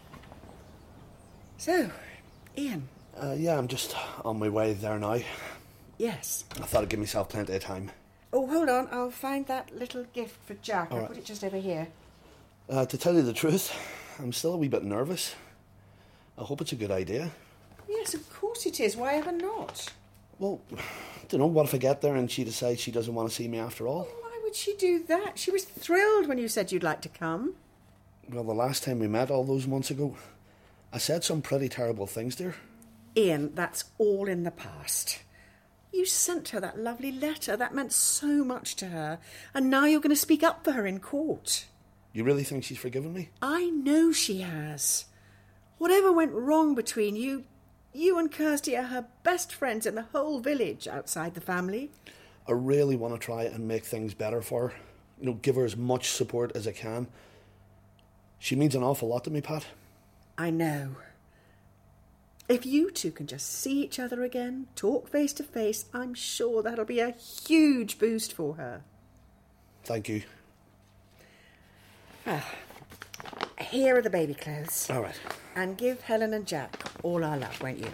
So, Ian. Uh, yeah, I'm just on my way there now. Yes. I thought I'd give myself plenty of time. Oh, hold on. I'll find that little gift for Jack. All I'll right. put it just over here. Uh, to tell you the truth, I'm still a wee bit nervous. I hope it's a good idea. Yes, of course it is. Why ever not? Well, I don't know, what if I get there and she decides she doesn't want to see me after all? Why would she do that? She was thrilled when you said you'd like to come. Well, the last time we met all those months ago, I said some pretty terrible things to her. Ian, that's all in the past. You sent her that lovely letter. That meant so much to her. And now you're going to speak up for her in court. You really think she's forgiven me? I know she has. Whatever went wrong between you, you and Kirsty are her best friends in the whole village outside the family. I really want to try and make things better for her. You know, give her as much support as I can. She means an awful lot to me, Pat. I know. If you two can just see each other again, talk face to face, I'm sure that'll be a huge boost for her. Thank you. Well, here are the baby clothes. All right. And give Helen and Jack all our love, won't you?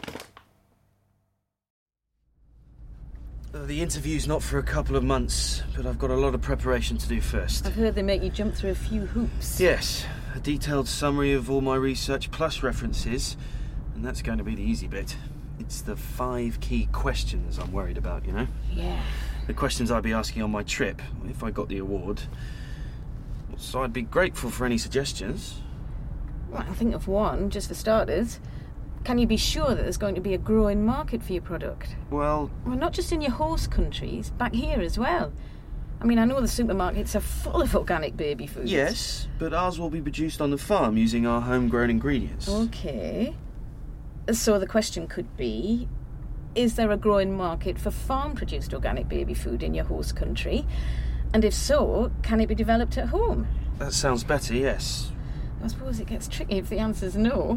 Uh, the interview's not for a couple of months, but I've got a lot of preparation to do first. I've heard they make you jump through a few hoops. Yes, a detailed summary of all my research plus references, and that's going to be the easy bit. It's the five key questions I'm worried about, you know? Yeah. The questions I'd be asking on my trip, if I got the award. So I'd be grateful for any suggestions. Well, I think of one, just for starters. Can you be sure that there's going to be a growing market for your product? Well... Well, not just in your host countries, back here as well. I mean, I know the supermarkets are full of organic baby foods. Yes, but ours will be produced on the farm using our homegrown ingredients. OK. So the question could be, is there a growing market for farm-produced organic baby food in your host country? And if so, can it be developed at home? That sounds better, yes. I suppose it gets tricky if the answer's no.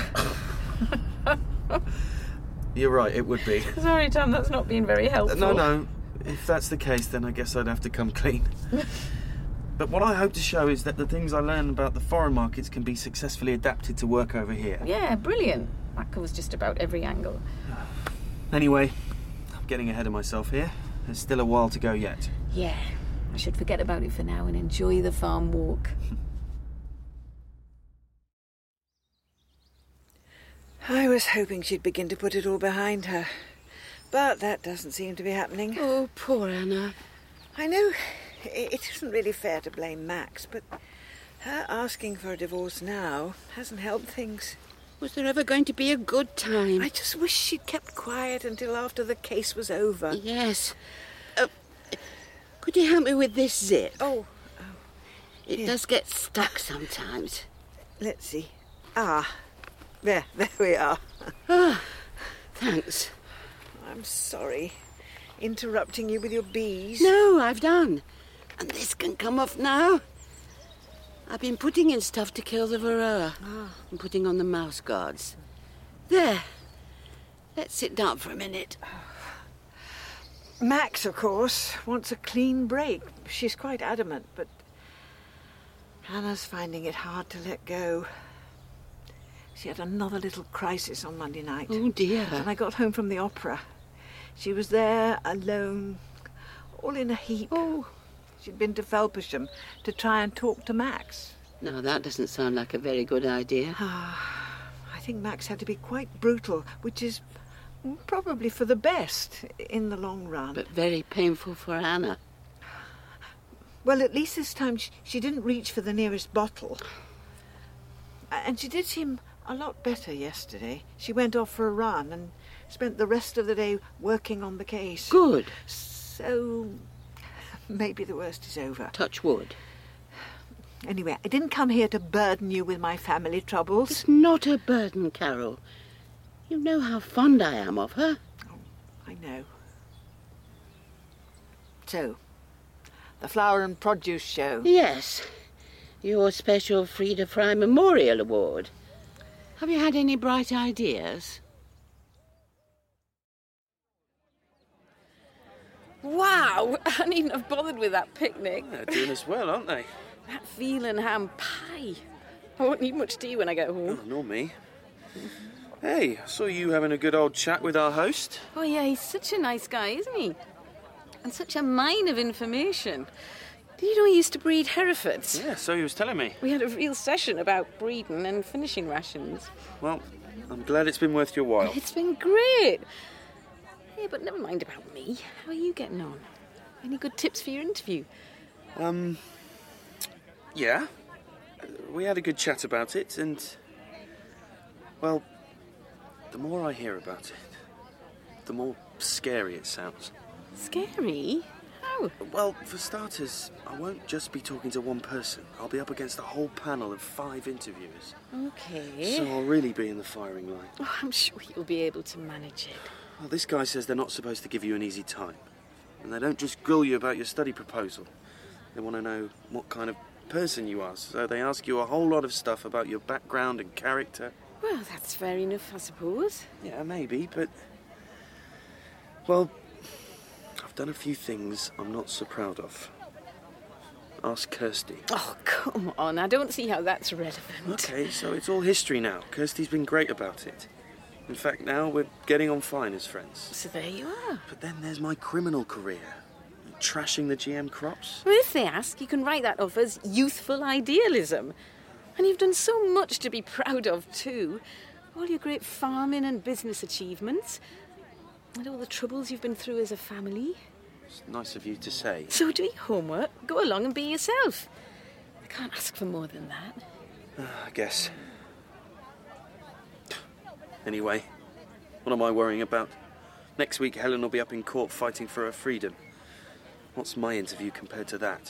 You're right, it would be. Sorry, Tom, that's not been very helpful. No, no. If that's the case, then I guess I'd have to come clean. But what I hope to show is that the things I learn about the foreign markets can be successfully adapted to work over here. Yeah, brilliant. That covers just about every angle. Anyway, I'm getting ahead of myself here. There's still a while to go yet. Yeah, I should forget about it for now and enjoy the farm walk. I was hoping she'd begin to put it all behind her. But that doesn't seem to be happening. Oh, poor Anna. I know it isn't really fair to blame Max, but her asking for a divorce now hasn't helped things. Was there ever going to be a good time? I just wish she'd kept quiet until after the case was over. Yes. Uh, could you help me with this zip? Oh. oh. It yeah. does get stuck sometimes. Let's see. Ah. There, there we are. Ah, thanks. I'm sorry. Interrupting you with your bees. No, I've done. And this can come off now. I've been putting in stuff to kill the varroa. Ah. And putting on the mouse guards. There. Let's sit down for a minute. Max, of course, wants a clean break. She's quite adamant, but Hannah's finding it hard to let go. She had another little crisis on Monday night. Oh, dear. When I got home from the opera, she was there, alone, all in a heap. Oh. She'd been to Felpersham to try and talk to Max. No, that doesn't sound like a very good idea. I think Max had to be quite brutal, which is probably for the best in the long run. But very painful for Anna. Well, at least this time she, she didn't reach for the nearest bottle. And she did seem a lot better yesterday. She went off for a run and spent the rest of the day working on the case. Good. So maybe the worst is over. Touch wood. Anyway, I didn't come here to burden you with my family troubles. It's not a burden, Carol. You know how fond I am of her. Oh, I know. So, the Flower and Produce Show. Yes. Your special Frida Fry Memorial Award. Have you had any bright ideas? Wow, I needn't have bothered with that picnic. They're doing us well, aren't they? That veal and ham pie. I won't need much tea when I get home. Oh, nor me. Hey, I saw you having a good old chat with our host. Oh, yeah, he's such a nice guy, isn't he? And such a mine of information. Did you know he used to breed Herefords? Yeah, so he was telling me. We had a real session about breeding and finishing rations. Well, I'm glad it's been worth your while. It's been great. Yeah, but never mind about me. How are you getting on? Any good tips for your interview? Um, yeah. We had a good chat about it, and... Well, the more I hear about it, the more scary it sounds. Scary? How? Well, for starters, I won't just be talking to one person. I'll be up against a whole panel of five interviewers. Okay. So I'll really be in the firing line. Oh, I'm sure you'll be able to manage it. Well, this guy says they're not supposed to give you an easy time. And they don't just grill you about your study proposal. They want to know what kind of person you are. So they ask you a whole lot of stuff about your background and character. Well, that's fair enough, I suppose. Yeah, maybe, but... Well, I've done a few things I'm not so proud of. Ask Kirsty. Oh, come on. I don't see how that's relevant. Okay, so it's all history now. Kirsty's been great about it. In fact, now we're getting on fine as friends. So there you are. But then there's my criminal career. Trashing the G M crops. Well, if they ask, you can write that off as youthful idealism. And you've done so much to be proud of, too. All your great farming and business achievements. And all the troubles you've been through as a family. It's nice of you to say. So do your homework. Go along and be yourself. I can't ask for more than that. Uh, I guess. Anyway, what am I worrying about? Next week, Helen will be up in court fighting for her freedom. What's my interview compared to that?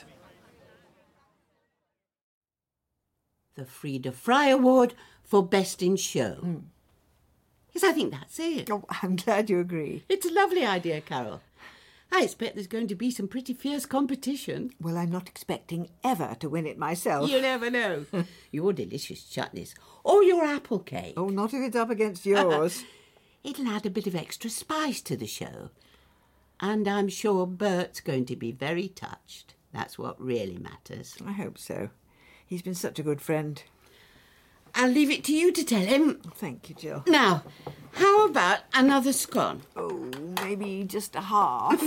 The Frida Fry Award for Best in Show. Mm. Yes, I think that's it. Oh, I'm glad you agree. It's a lovely idea, Carol. I expect there's going to be some pretty fierce competition. Well, I'm not expecting ever to win it myself. You never know. Your delicious chutneys. Or your apple cake. Oh, not if it's up against yours. It'll add a bit of extra spice to the show. And I'm sure Bert's going to be very touched. That's what really matters. I hope so. He's been such a good friend. I'll leave it to you to tell him. Thank you, Jill. Now, how about another scone? Oh, maybe just a half.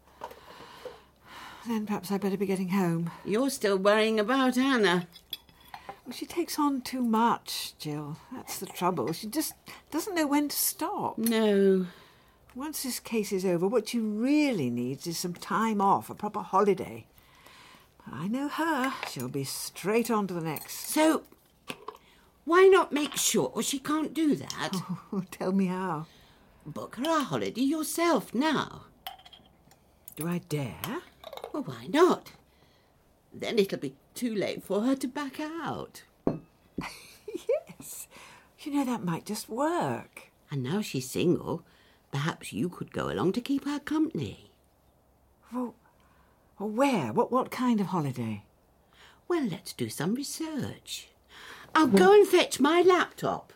Then perhaps I'd better be getting home. You're still worrying about Anna. Well, she takes on too much, Jill. That's the trouble. She just doesn't know when to stop. No. Once this case is over, what she really needs is some time off, a proper holiday. But I know her. She'll be straight on to the next. So, why not make sure she can't do that? Oh, tell me how. Book her a holiday yourself now. Do I dare? Well, why not? Then it'll be too late for her to back out. Yes. You know, that might just work. And now she's single, perhaps you could go along to keep her company. Well, well where? What, what kind of holiday? Well, let's do some research. I'll go and fetch my laptop.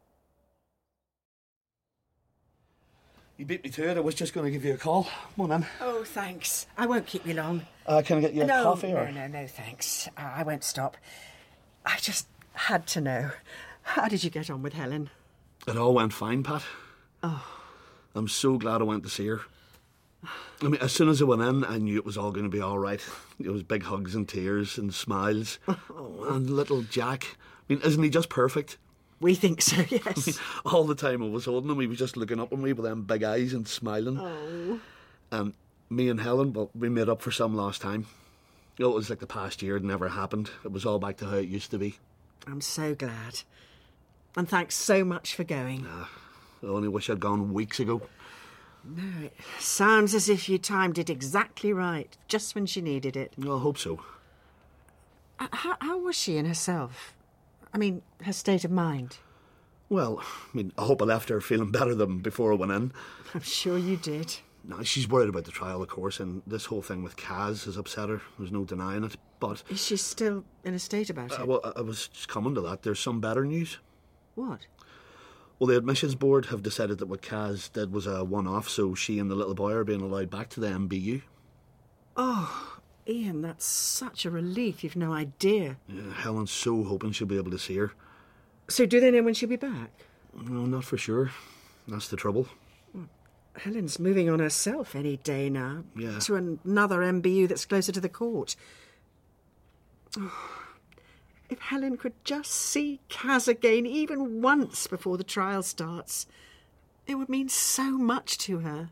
You beat me to it. I was just going to give you a call. Come on, then. Oh, thanks. I won't keep you long. Uh, can I get you a no, coffee? No, or? no, no, thanks. Uh, I won't stop. I just had to know. How did you get on with Helen? It all went fine, Pat. Oh. I'm so glad I went to see her. I mean, as soon as I went in, I knew it was all going to be all right. It was big hugs and tears and smiles. Oh. And little Jack. I mean, isn't he just perfect? We think so, yes. All the time I was holding him, he was just looking up at me with them big eyes and smiling. Oh. And me and Helen, well, we made up for some last time. You know, it was like the past year, it never happened. It was all back to how it used to be. I'm so glad. And thanks so much for going. Uh, I only wish I'd gone weeks ago. No, it sounds as if you timed it exactly right, just when she needed it. Well, I hope so. Uh, how, how was she in herself? I mean, her state of mind. Well, I mean, I hope I left her feeling better than before I went in. I'm sure you did. No, she's worried about the trial, of course, and this whole thing with Kaz has upset her. There's no denying it, but... Is she still in a state about uh, it? Well, I was just coming to that. There's some better news. What? Well, the admissions board have decided that what Kaz did was a one-off, so she and the little boy are being allowed back to the M B U. Oh, Ian, that's such a relief. You've no idea. Yeah, Helen's so hoping she'll be able to see her. So do they know when she'll be back? No, not for sure. That's the trouble. Well, Helen's moving on herself any day now. Yeah. To another M B U that's closer to the court. Oh, if Helen could just see Kaz again even once before the trial starts, it would mean so much to her.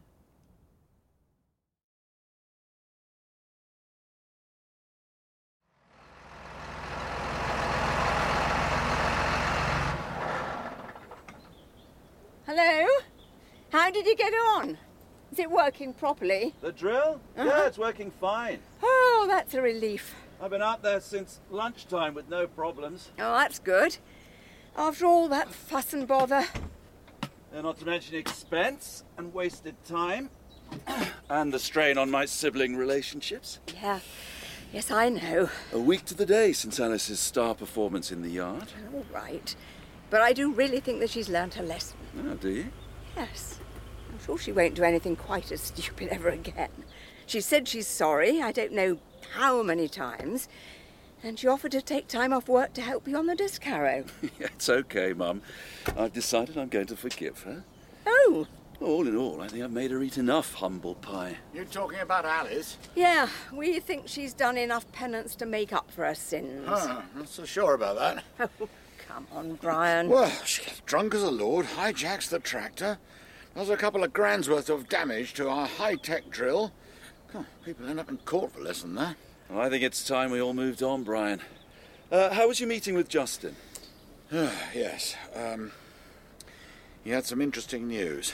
Hello? How did you get on? Is it working properly? The drill? Uh-huh. Yeah, it's working fine. Oh, that's a relief. I've been out there since lunchtime with no problems. Oh, that's good. After all that fuss and bother. And not to mention expense and wasted time. And the strain on my sibling relationships. Yeah. Yes, I know. A week to the day since Alice's star performance in the yard. All right. But I do really think that she's learnt her lesson. Oh, do you? Yes. I'm sure she won't do anything quite as stupid ever again. She said she's sorry, I don't know how many times, and she offered to take time off work to help you on the disc harrow. Yeah, it's okay, Mum. I've decided I'm going to forgive her. Oh! All in all, I think I've made her eat enough humble pie. You talking about Alice? Yeah, we think she's done enough penance to make up for her sins. Huh, not so sure about that. Oh, come on, Brian. Well, she gets drunk as a lord, hijacks the tractor, does a couple of grand's worth of damage to our high-tech drill. Oh, people end up in court for less than that. Well, I think it's time we all moved on, Brian. Uh, how was your meeting with Justin? Yes, um, he had some interesting news.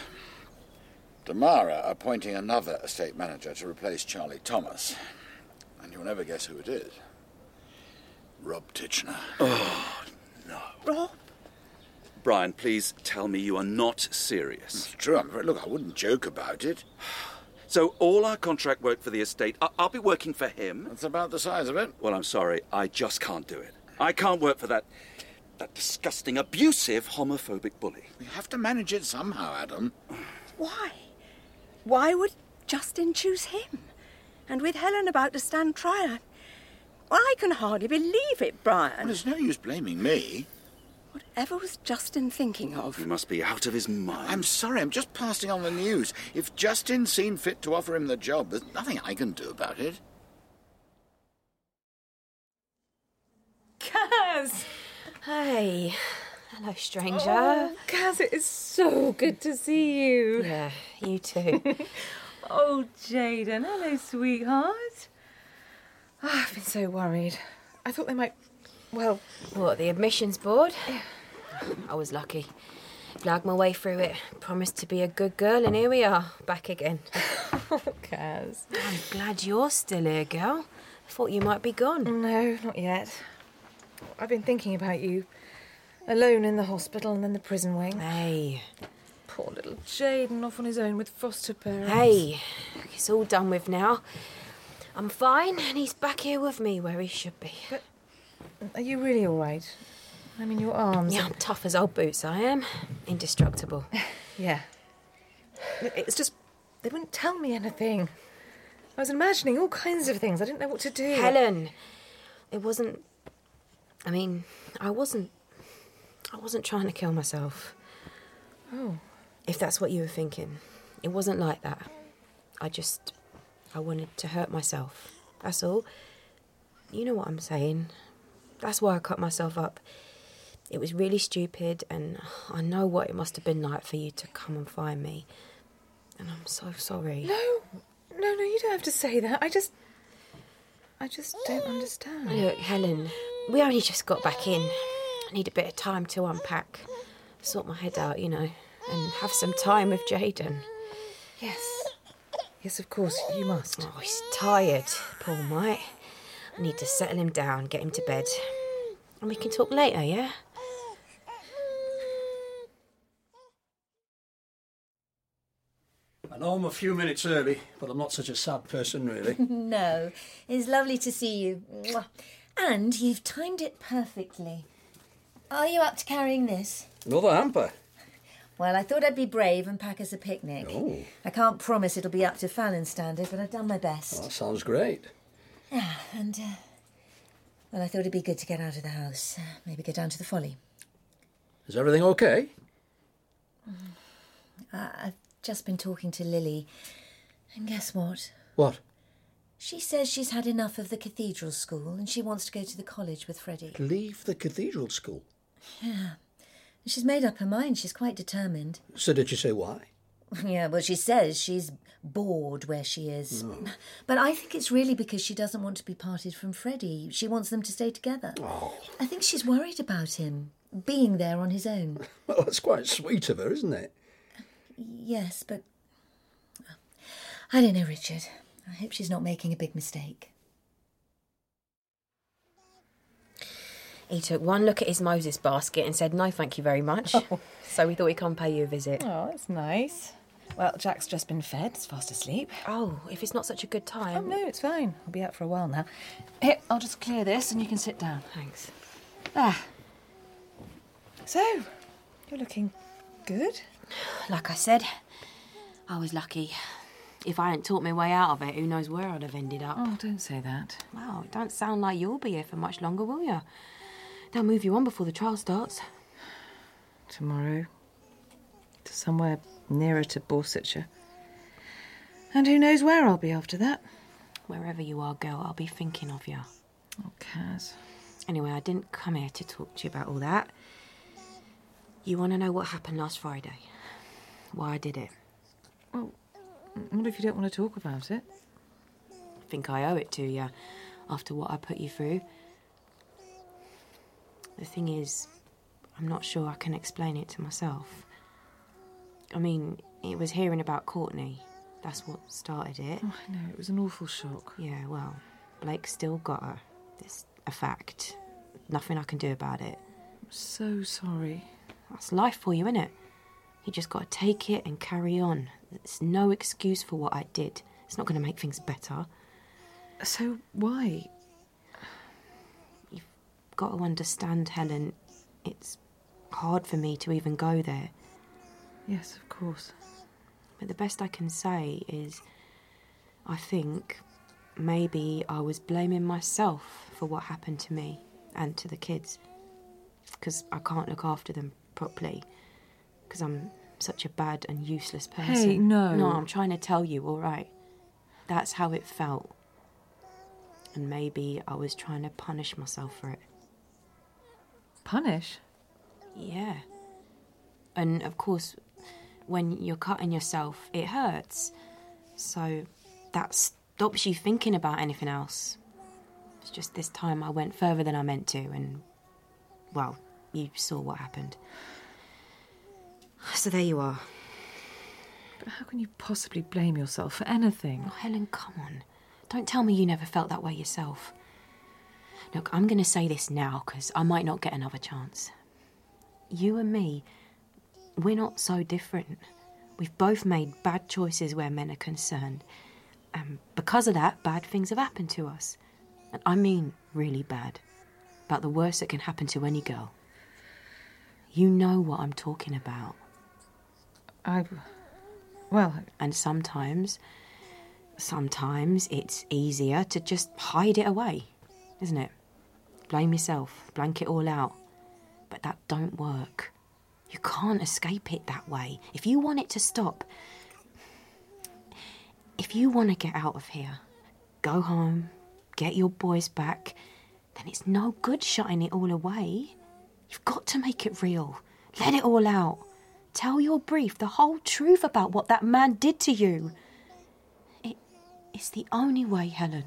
Damara appointing another estate manager to replace Charlie Thomas. And you'll never guess who it is. Rob Titchener. Oh, no. Rob? Brian, please tell me you are not serious. It's true. I'm, look, I wouldn't joke about it. So all our contract work for the estate, I- I'll be working for him? That's about the size of it. Well, I'm sorry. I just can't do it. I can't work for that... that disgusting, abusive, homophobic bully. We have to manage it somehow, Adam. Why? Why would Justin choose him? And with Helen about to stand trial, well, I can hardly believe it, Brian. Well, there's no use blaming me. Whatever was Justin thinking of? He must be out of his mind. I'm sorry, I'm just passing on the news. If Justin's seen fit to offer him the job, there's nothing I can do about it. Kaz! Hey. Hello, stranger. Oh, Kaz, it is so good to see you. Yeah, you too. Oh, Jayden. Hello, sweetheart. Oh, I've been so worried. I thought they might... Well... What, the admissions board? I was lucky. Blagged my way through it. Promised to be a good girl, and here we are, back again. Oh, Kaz. I'm glad you're still here, girl. I thought you might be gone. No, not yet. I've been thinking about you. Alone in the hospital and then the prison wing. Hey. Poor little Jayden off on his own with foster parents. Hey. It's all done with now. I'm fine, and he's back here with me where he should be. But are you really all right? I mean, your arms... Yeah, I'm tough as old boots, I am. Indestructible. Yeah. It's just... they wouldn't tell me anything. I was imagining all kinds of things. I didn't know what to do. Helen! It wasn't... I mean, I wasn't... I wasn't trying to kill myself. Oh. If that's what you were thinking. It wasn't like that. I just... I wanted to hurt myself. That's all. You know what I'm saying. That's why I cut myself up. It was really stupid, and I know what it must have been like for you to come and find me. And I'm so sorry. No, no, no, you don't have to say that. I just... I just don't understand. Look, Helen, we only just got back in. I need a bit of time to unpack, sort my head out, you know, and have some time with Jayden. Yes. Yes, of course, you must. Oh, he's tired, poor mite. I need to settle him down, get him to bed. And we can talk later, yeah? I know I'm a few minutes early, but I'm not such a sad person, really. No, it's lovely to see you. Mwah. And you've timed it perfectly. Are you up to carrying this? Another hamper? Well, I thought I'd be brave and pack us a picnic. Oh. I can't promise it'll be up to Fallon's standard, but I've done my best. That sounds great. Yeah, and, uh, well, I thought it'd be good to get out of the house. Uh, maybe go down to the Folly. Is everything okay? Uh, I've just been talking to Lily, and guess what? What? She says she's had enough of the cathedral school and she wants to go to the college with Freddie. Leave the cathedral school? Yeah. She's made up her mind. She's quite determined. So did she say why? Yeah, well, she says she's bored where she is. No. But I think it's really because she doesn't want to be parted from Freddie. She wants them to stay together. Oh. I think she's worried about him, being there on his own. Well, that's quite sweet of her, isn't it? Yes, but... I don't know, Richard. I hope she's not making a big mistake. He took one look at his Moses basket and said, no, thank you very much. Oh. So we thought we'd come pay you a visit. Oh, that's nice. Well, Jack's just been fed. He's fast asleep. Oh, if it's not such a good time... Oh, no, it's fine. I'll be out for a while now. Here, I'll just clear this and you can sit down. Thanks. Ah. So, you're looking good? Like I said, I was lucky. If I hadn't taught my way out of it, who knows where I'd have ended up. Oh, don't say that. Well, it don't sound like you'll be here for much longer, will you? They'll move you on before the trial starts. Tomorrow. To somewhere nearer to Borsetshire. And who knows where I'll be after that. Wherever you are, girl, I'll be thinking of you. Oh, Kaz. Anyway, I didn't come here to talk to you about all that. You want to know what happened last Friday? Why I did it? Well, what if you don't want to talk about it? I think I owe it to you, after what I put you through. The thing is, I'm not sure I can explain it to myself. I mean, it was hearing about Courtney. That's what started it. Oh, I know, it was an awful shock. Yeah, well, Blake still got her. It's a fact. Nothing I can do about it. I'm so sorry. That's life for you, innit? You just got to take it and carry on. There's no excuse for what I did. It's not going to make things better. So why? You've got to understand, Helen, it's hard for me to even go there. Yes, of course. But the best I can say is, I think maybe I was blaming myself for what happened to me and to the kids. Because I can't look after them properly. Because I'm such a bad and useless person. Hey, no. No, I'm trying to tell you, all right? That's how it felt. And maybe I was trying to punish myself for it. Punish? Yeah. And, of course, when you're cutting yourself, it hurts. So that stops you thinking about anything else. It's just this time I went further than I meant to, and, well, you saw what happened. So there you are. But how can you possibly blame yourself for anything? Oh, Helen, come on. Don't tell me you never felt that way yourself. Look, I'm going to say this now, because I might not get another chance. You and me, we're not so different. We've both made bad choices where men are concerned. And because of that, bad things have happened to us. And I mean really bad. About the worst that can happen to any girl. You know what I'm talking about. I... Well... And sometimes... Sometimes it's easier to just hide it away, isn't it? Blame yourself, blank it all out. But that don't work. You can't escape it that way. If you want it to stop... If you want to get out of here, go home, get your boys back, then it's no good shutting it all away. You've got to make it real. Let it all out. Tell your brief the whole truth about what that man did to you. It, it's the only way, Helen.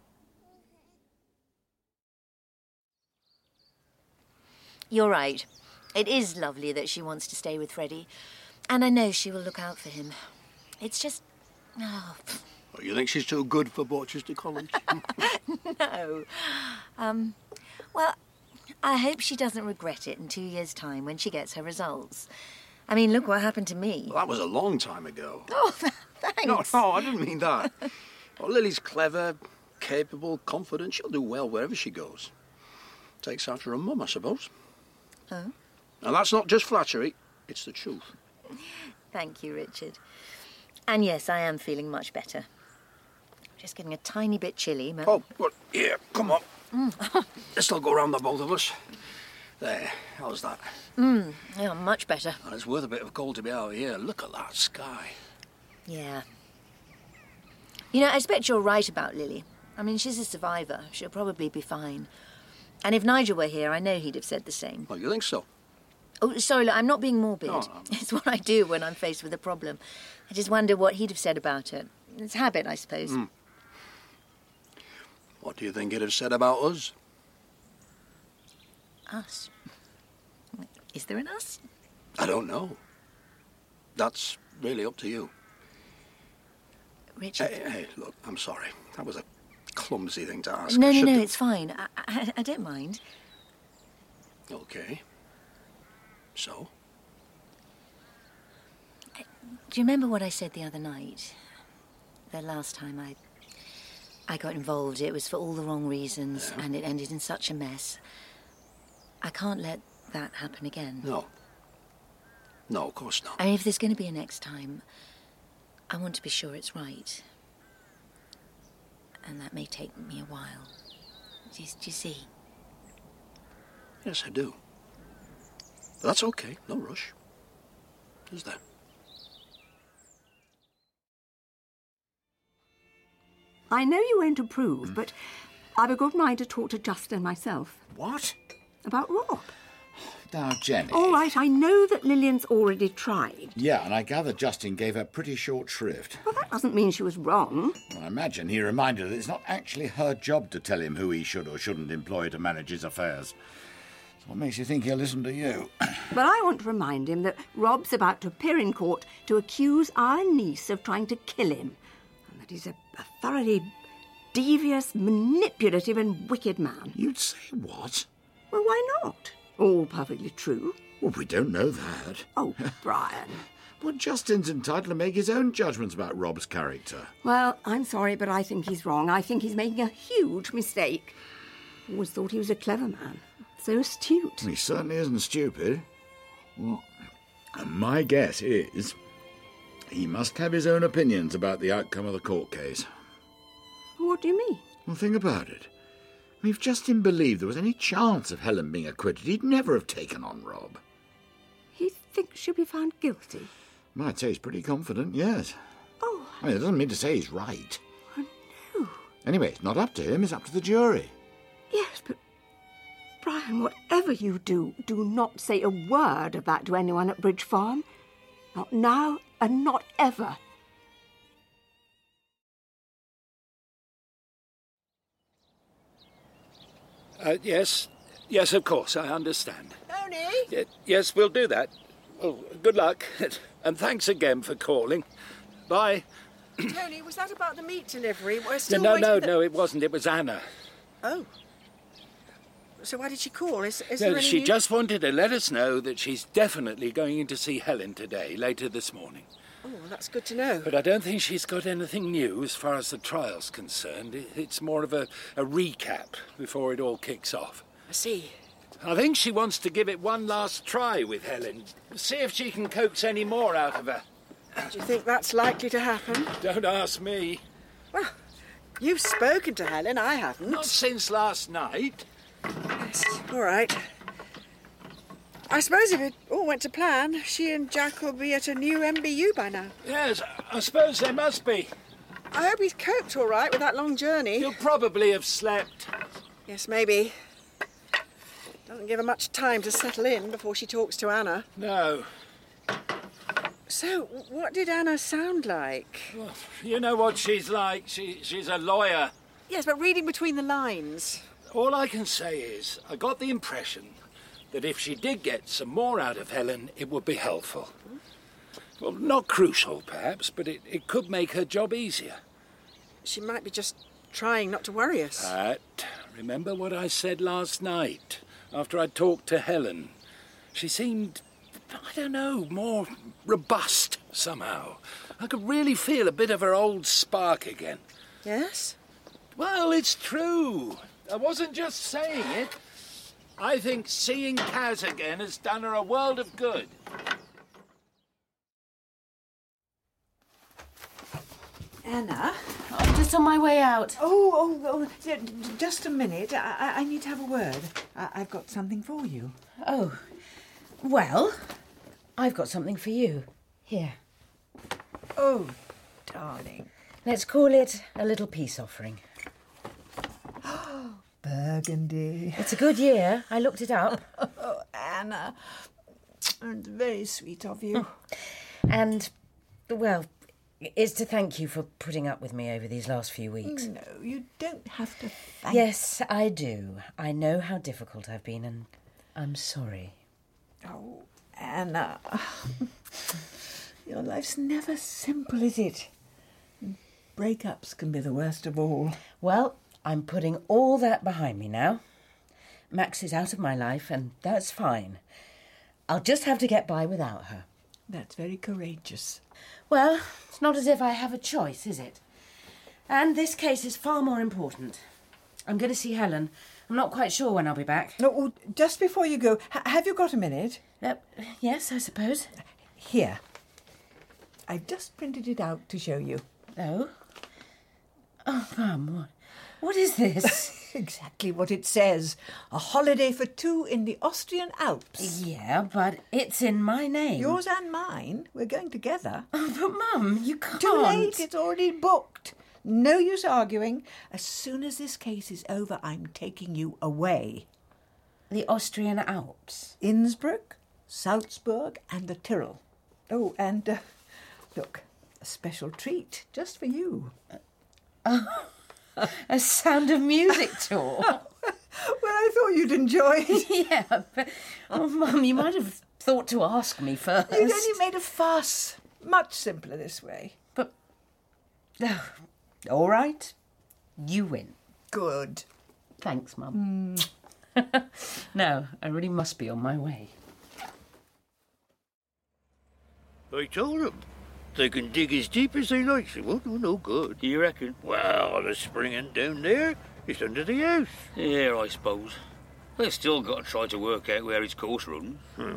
You're right. It is lovely that she wants to stay with Freddie. And I know she will look out for him. It's just... Oh. Oh, you think she's too good for Borchester College? No. Um, well, I hope she doesn't regret it in two years' time when she gets her results. I mean, look what happened to me. Well, that was a long time ago. Oh, thanks. No, no, I didn't mean that. Oh, Lily's clever, capable, confident. She'll do well wherever she goes. Takes after her mum, I suppose. Oh? And that's not just flattery, it's the truth. Thank you, Richard. And yes, I am feeling much better. Just getting a tiny bit chilly, but... Oh, well, here, come on. Mm. This'll go round the both of us. There, how's that? Mm, yeah, much better. And it's worth a bit of cold to be out here. Look at that sky. Yeah. You know, I expect you're right about Lily. I mean, she's a survivor. She'll probably be fine. And if Nigel were here, I know he'd have said the same. Well, you think so? Oh, sorry, look, I'm not being morbid. No, no. It's what I do when I'm faced with a problem. I just wonder what he'd have said about it. It's habit, I suppose. Mm. What do you think he'd have said about us? Us? Is there an us? I don't know. That's really up to you. Richard. Hey, hey, look, I'm sorry. That was a clumsy thing to ask. No, I no, should no, have- it's fine. I, I, I don't mind. Okay. So? Do you remember what I said the other night? The last time I I got involved, it was for all the wrong reasons, and it ended in such a mess. I can't let that happen again. No. No, of course not. I mean, if there's going to be a next time, I want to be sure it's right. And that may take me a while. Do you, do you see? Yes, I do. But that's okay. No rush. Is there? I know you won't approve, but I've a good mind to talk to Justin myself. What? About Rob. Now, Jenny. All right, I know that Lillian's already tried. Yeah, and I gather Justin gave her pretty short shrift. Well, that doesn't mean she was wrong. Well, I imagine he reminded her that it's not actually her job to tell him who he should or shouldn't employ to manage his affairs. So what makes you think he'll listen to you? But I want to remind him that Rob's about to appear in court to accuse our niece of trying to kill him. And that he's a, a thoroughly devious, manipulative and wicked man. You'd say what? Well, why not? All perfectly true. Well, we don't know that. Oh, Brian. Well, Justin's entitled to make his own judgments about Rob's character. Well, I'm sorry, but I think he's wrong. I think he's making a huge mistake. Always thought he was a clever man. So astute. He certainly isn't stupid. Well, and my guess is he must have his own opinions about the outcome of the court case. What do you mean? Well, think about it. I mean, if Justin believed there was any chance of Helen being acquitted, he'd never have taken on Rob. He thinks she'll be found guilty? I'd say he's pretty confident, yes. Oh. I mean, it doesn't mean to say he's right. Oh, no. Anyway, it's not up to him, it's up to the jury. Yes, but, Brian, whatever you do, do not say a word of that to anyone at Bridge Farm. Not now and not ever. Uh, yes, yes, of course, I understand. Tony? Y- yes, we'll do that. Oh, good luck, and thanks again for calling. Bye. Tony, was that about the meat delivery? We're No, still no, waiting no, for the... no, it wasn't. It was Anna. Oh. So why did she call? Is, is No, there any she news? just wanted to let us know that she's definitely going in to see Helen today, later this morning. Oh, well, that's good to know. But I don't think she's got anything new as far as the trial's concerned. It- It's more of a, a recap before it all kicks off. I see. I think she wants to give it one last try with Helen. See if she can coax any more out of her. Do you think that's likely to happen? Don't ask me. Well, you've spoken to Helen, I haven't. Not since last night. Yes, all right. I suppose if it all went to plan, she and Jack will be at a new M B U by now. Yes, I suppose they must be. I hope he's coped all right with that long journey. He'll probably have slept. Yes, maybe. Doesn't give her much time to settle in before she talks to Anna. No. So, what did Anna sound like? Well, you know what she's like. She, she's a lawyer. Yes, but reading between the lines. All I can say is I got the impression that if she did get some more out of Helen, it would be helpful. Well, not crucial, perhaps, but it, it could make her job easier. She might be just trying not to worry us. Pat, remember what I said last night after I'd talked to Helen? She seemed, I don't know, more robust somehow. I could really feel a bit of her old spark again. Yes? Well, it's true. I wasn't just saying it. I think seeing Kaz again has done her a world of good. Anna? I'm just on my way out. Oh, oh, oh j- j- just a minute. I, I, I need to have a word. I, I've got something for you. Oh, well, I've got something for you. Here. Oh, darling. Let's call it a little peace offering. Burgundy. It's a good year. I looked it up. Oh, Anna. It's very sweet of you. And, well, it's to thank you for putting up with me over these last few weeks. No, you don't have to thank... Yes, I do. I know how difficult I've been, and I'm sorry. Oh, Anna. Your life's never simple, is it? Breakups can be the worst of all. Well, I'm putting all that behind me now. Max is out of my life, and that's fine. I'll just have to get by without her. That's very courageous. Well, it's not as if I have a choice, is it? And this case is far more important. I'm going to see Helen. I'm not quite sure when I'll be back. No, oh, just before you go, ha- have you got a minute? Uh, yes, I suppose. Here. I've just printed it out to show you. Oh? Oh, Mum, what, what is this? Exactly what it says. A holiday for two in the Austrian Alps. Yeah, but it's in my name. Yours and mine. We're going together. Oh, but, Mum, you can't. Too late. It's already booked. No use arguing. As soon as this case is over, I'm taking you away. The Austrian Alps? Innsbruck, Salzburg and the Tyrol. Oh, and, uh, look, a special treat just for you. Uh, oh, a Sound of Music tour? Well, I thought you'd enjoy it. Yeah, but, oh, Mum, you might have thought to ask me first. You'd only made a fuss. Much simpler this way. But, oh, all right. You win. Good. Thanks, Mum. Mm. No, I really must be on my way. I told them. They can dig as deep as they like. It won't do no good. You reckon? Well, the spring ain't down there. It's under the house. Yeah, I suppose. They've still got to try to work out where its course runs. Hmm.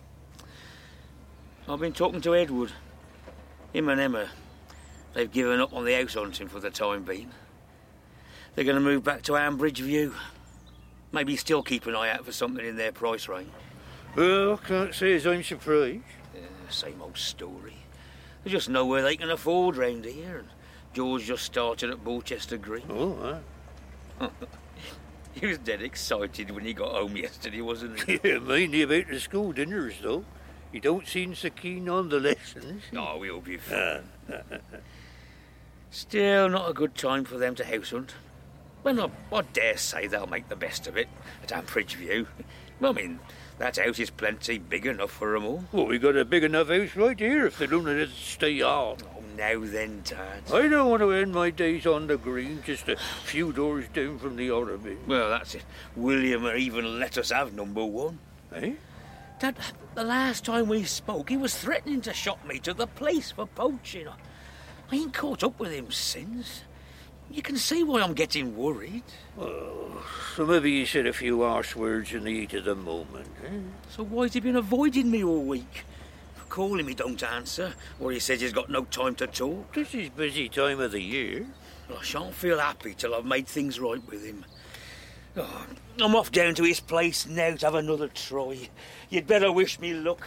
I've been talking to Edward. Him and Emma. They've given up on the house hunting for the time being. They're going to move back to Ambridge View. Maybe still keep an eye out for something in their price range. Well, I can't say as I'm surprised. Yeah, same old story. There's just nowhere they can afford round here. And George just started at Borchester Green. Oh, right. He was dead excited when he got home yesterday, wasn't he? Yeah, mainly about the school dinners, though. He don't seem so keen on the lessons. Oh, we'll be fine. Still not a good time for them to house hunt. Well, I, I dare say they'll make the best of it at Ambridge View. I mean, that house is plenty big enough for them all. Well, we got a big enough house right here if they don't let us stay on. Oh, now then, Dad. I don't want to end my days on the green, just a few doors down from the Orby. Well, that's it. William even let us have number one. Eh? Dad, the last time we spoke, he was threatening to shot me to the police for poaching. I, I ain't caught up with him since. You can see why I'm getting worried. Oh, so maybe you said a few harsh words in the heat of the moment, eh? So why's he been avoiding me all week? Call him, he don't answer, or he says he's got no time to talk. This is busy time of the year. Well, I shan't feel happy till I've made things right with him. Oh, I'm off down to his place now to have another try. You'd better wish me luck.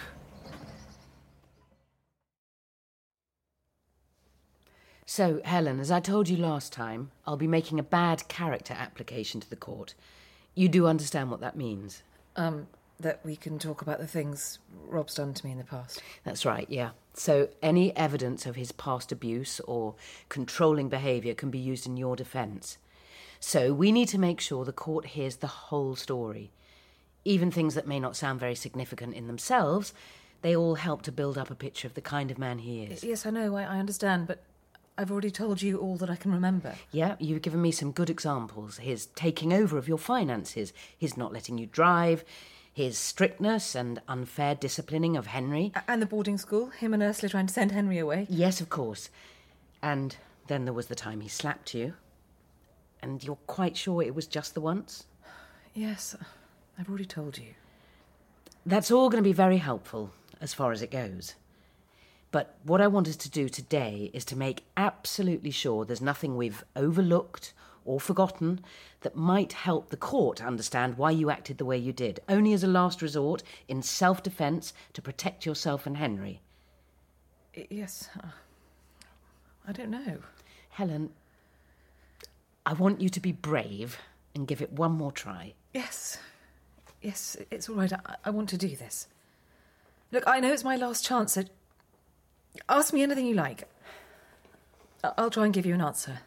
So, Helen, as I told you last time, I'll be making a bad character application to the court. You do understand what that means? Um, that we can talk about the things Rob's done to me in the past. That's right, yeah. So any evidence of his past abuse or controlling behaviour can be used in your defence. So we need to make sure the court hears the whole story. Even things that may not sound very significant in themselves, they all help to build up a picture of the kind of man he is. Yes, I know, I, I understand, but I've already told you all that I can remember. Yeah, you've given me some good examples. His taking over of your finances, his not letting you drive, his strictness and unfair disciplining of Henry. A- and the boarding school, him and Ursula trying to send Henry away. Yes, of course. And then there was the time he slapped you. And you're quite sure it was just the once? Yes, I've already told you. That's all going to be very helpful, as far as it goes. But what I want us to do today is to make absolutely sure there's nothing we've overlooked or forgotten that might help the court understand why you acted the way you did, only as a last resort, in self-defence, to protect yourself and Henry. Yes, uh, I don't know. Helen, I want you to be brave and give it one more try. Yes, yes, it's all right. I, I want to do this. Look, I know it's my last chance, so ask me anything you like. I'll try and give you an answer.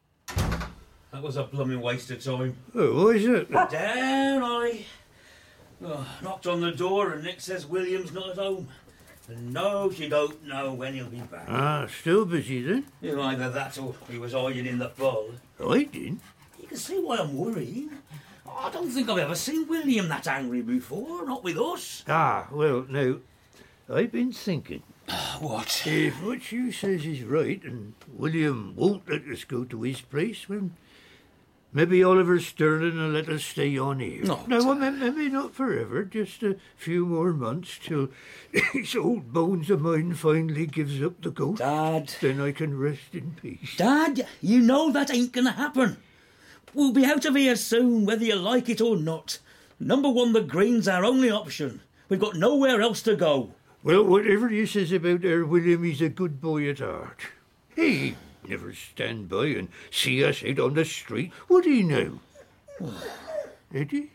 That was a blooming waste of time. Oh, what is it? Down, Ollie. Oh, knocked on the door and Nick says William's not at home. And no, she don't know when he'll be back. Ah, still busy then? You know, either that or he was hiding in the fold. Hiding? You can see why I'm worried. I don't think I've ever seen William that angry before, not with us. Ah, well, now, I've been thinking. What? If what you says is right, and William won't let us go to his place, well, maybe Oliver Sterling will let us stay on here. No, no, well, maybe not forever, just a few more months till these old bones of mine finally gives up the ghost. Dad. Then I can rest in peace. Dad, you know that ain't gonna happen. We'll be out of here soon, whether you like it or not. Number one, the Green's our only option. We've got nowhere else to go. Well, whatever you says about our William, he's a good boy at heart. He'd never stand by and see us out on the street, would he now? Did he?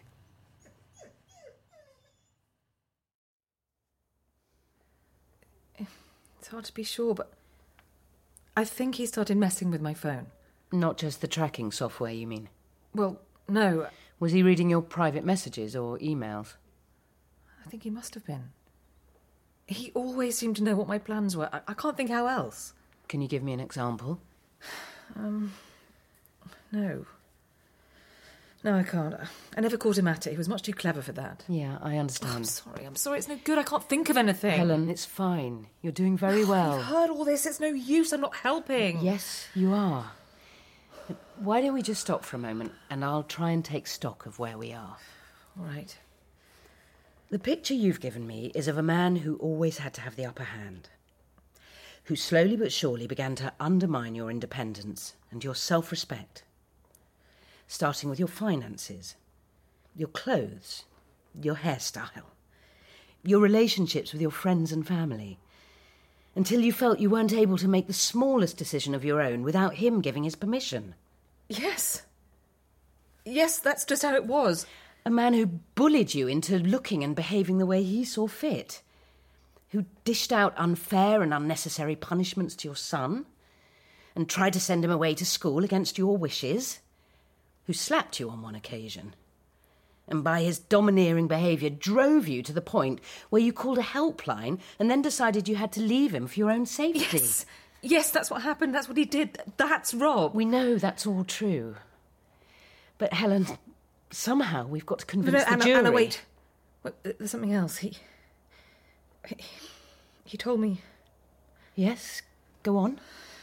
It's hard to be sure, but I think he started messing with my phone. Not just the tracking software, you mean? Well, no. Was he reading your private messages or emails? I think he must have been. He always seemed to know what my plans were. I, I can't think how else. Can you give me an example? Um, no. No, I can't. I never caught him at it. He was much too clever for that. Yeah, I understand. Oh, I'm sorry. I'm sorry. It's no good. I can't think of anything. Helen, it's fine. You're doing very well. You've heard all this. It's no use. I'm not helping. Yes, you are. Why don't we just stop for a moment and I'll try and take stock of where we are. All right. The picture you've given me is of a man who always had to have the upper hand, who slowly but surely began to undermine your independence and your self-respect, starting with your finances, your clothes, your hairstyle, your relationships with your friends and family, until you felt you weren't able to make the smallest decision of your own without him giving his permission. Yes. Yes, that's just how it was. A man who bullied you into looking and behaving the way he saw fit, who dished out unfair and unnecessary punishments to your son, and tried to send him away to school against your wishes, who slapped you on one occasion, and by his domineering behaviour drove you to the point where you called a helpline and then decided you had to leave him for your own safety. Yes, yes, that's what happened. That's what he did. That's Rob. We know that's all true. But, Helen, somehow we've got to convince no, no, the Anna, jury. Anna, wait. wait. There's something else. He, he... He told me... Yes? Go on.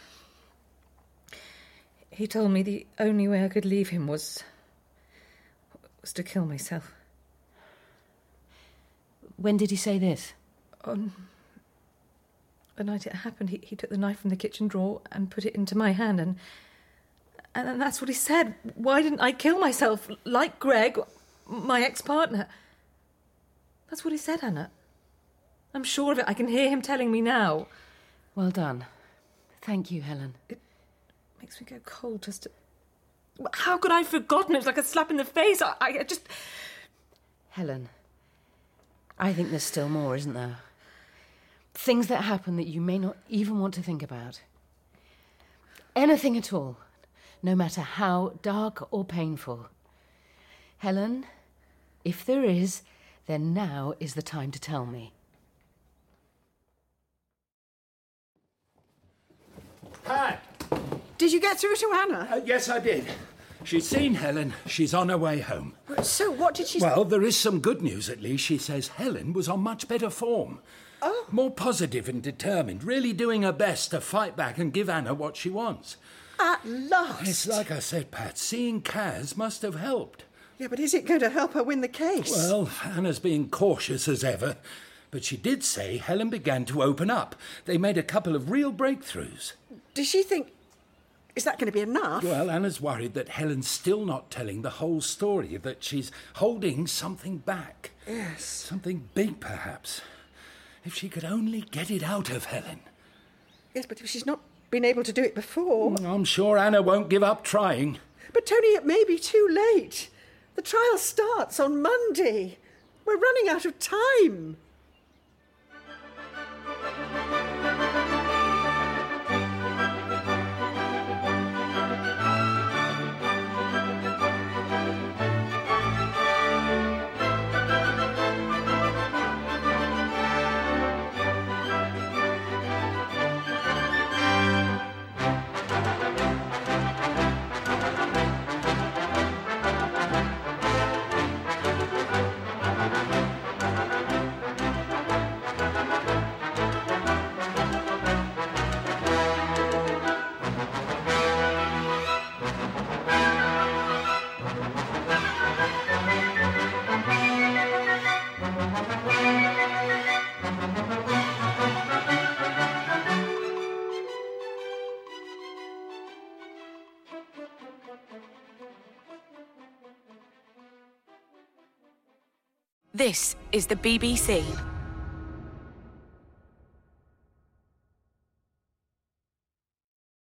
He told me the only way I could leave him was... was to kill myself. When did he say this? On the night it happened, he, he took the knife from the kitchen drawer and put it into my hand, and, and and that's what he said. Why didn't I kill myself like Greg, my ex-partner? That's what he said, Anna. I'm sure of it. I can hear him telling me now. Well done. Thank you, Helen. It makes me go cold just to... How could I have forgotten? It was like a slap in the face. I, I just... Helen, I think there's still more, isn't there? Things that happen that you may not even want to think about. Anything at all, no matter how dark or painful. Helen, if there is, then now is the time to tell me. Hi. Did you get through to Anna? Uh, yes, I did. She's seen Helen. She's on her way home. So what did she say? Well, there is some good news, at least. She says Helen was on much better form. Oh. More positive and determined, really doing her best to fight back and give Anna what she wants. At last. It's like I said, Pat, seeing Kaz must have helped. Yeah, but is it going to help her win the case? Well, Anna's being cautious as ever. But she did say Helen began to open up. They made a couple of real breakthroughs. Does she think... Is that going to be enough? Well, Anna's worried that Helen's still not telling the whole story, that she's holding something back. Yes. Something big, perhaps. If she could only get it out of Helen. Yes, but if she's not been able to do it before... I'm sure Anna won't give up trying. But, Tony, it may be too late. The trial starts on Monday. We're running out of time. This is the B B C.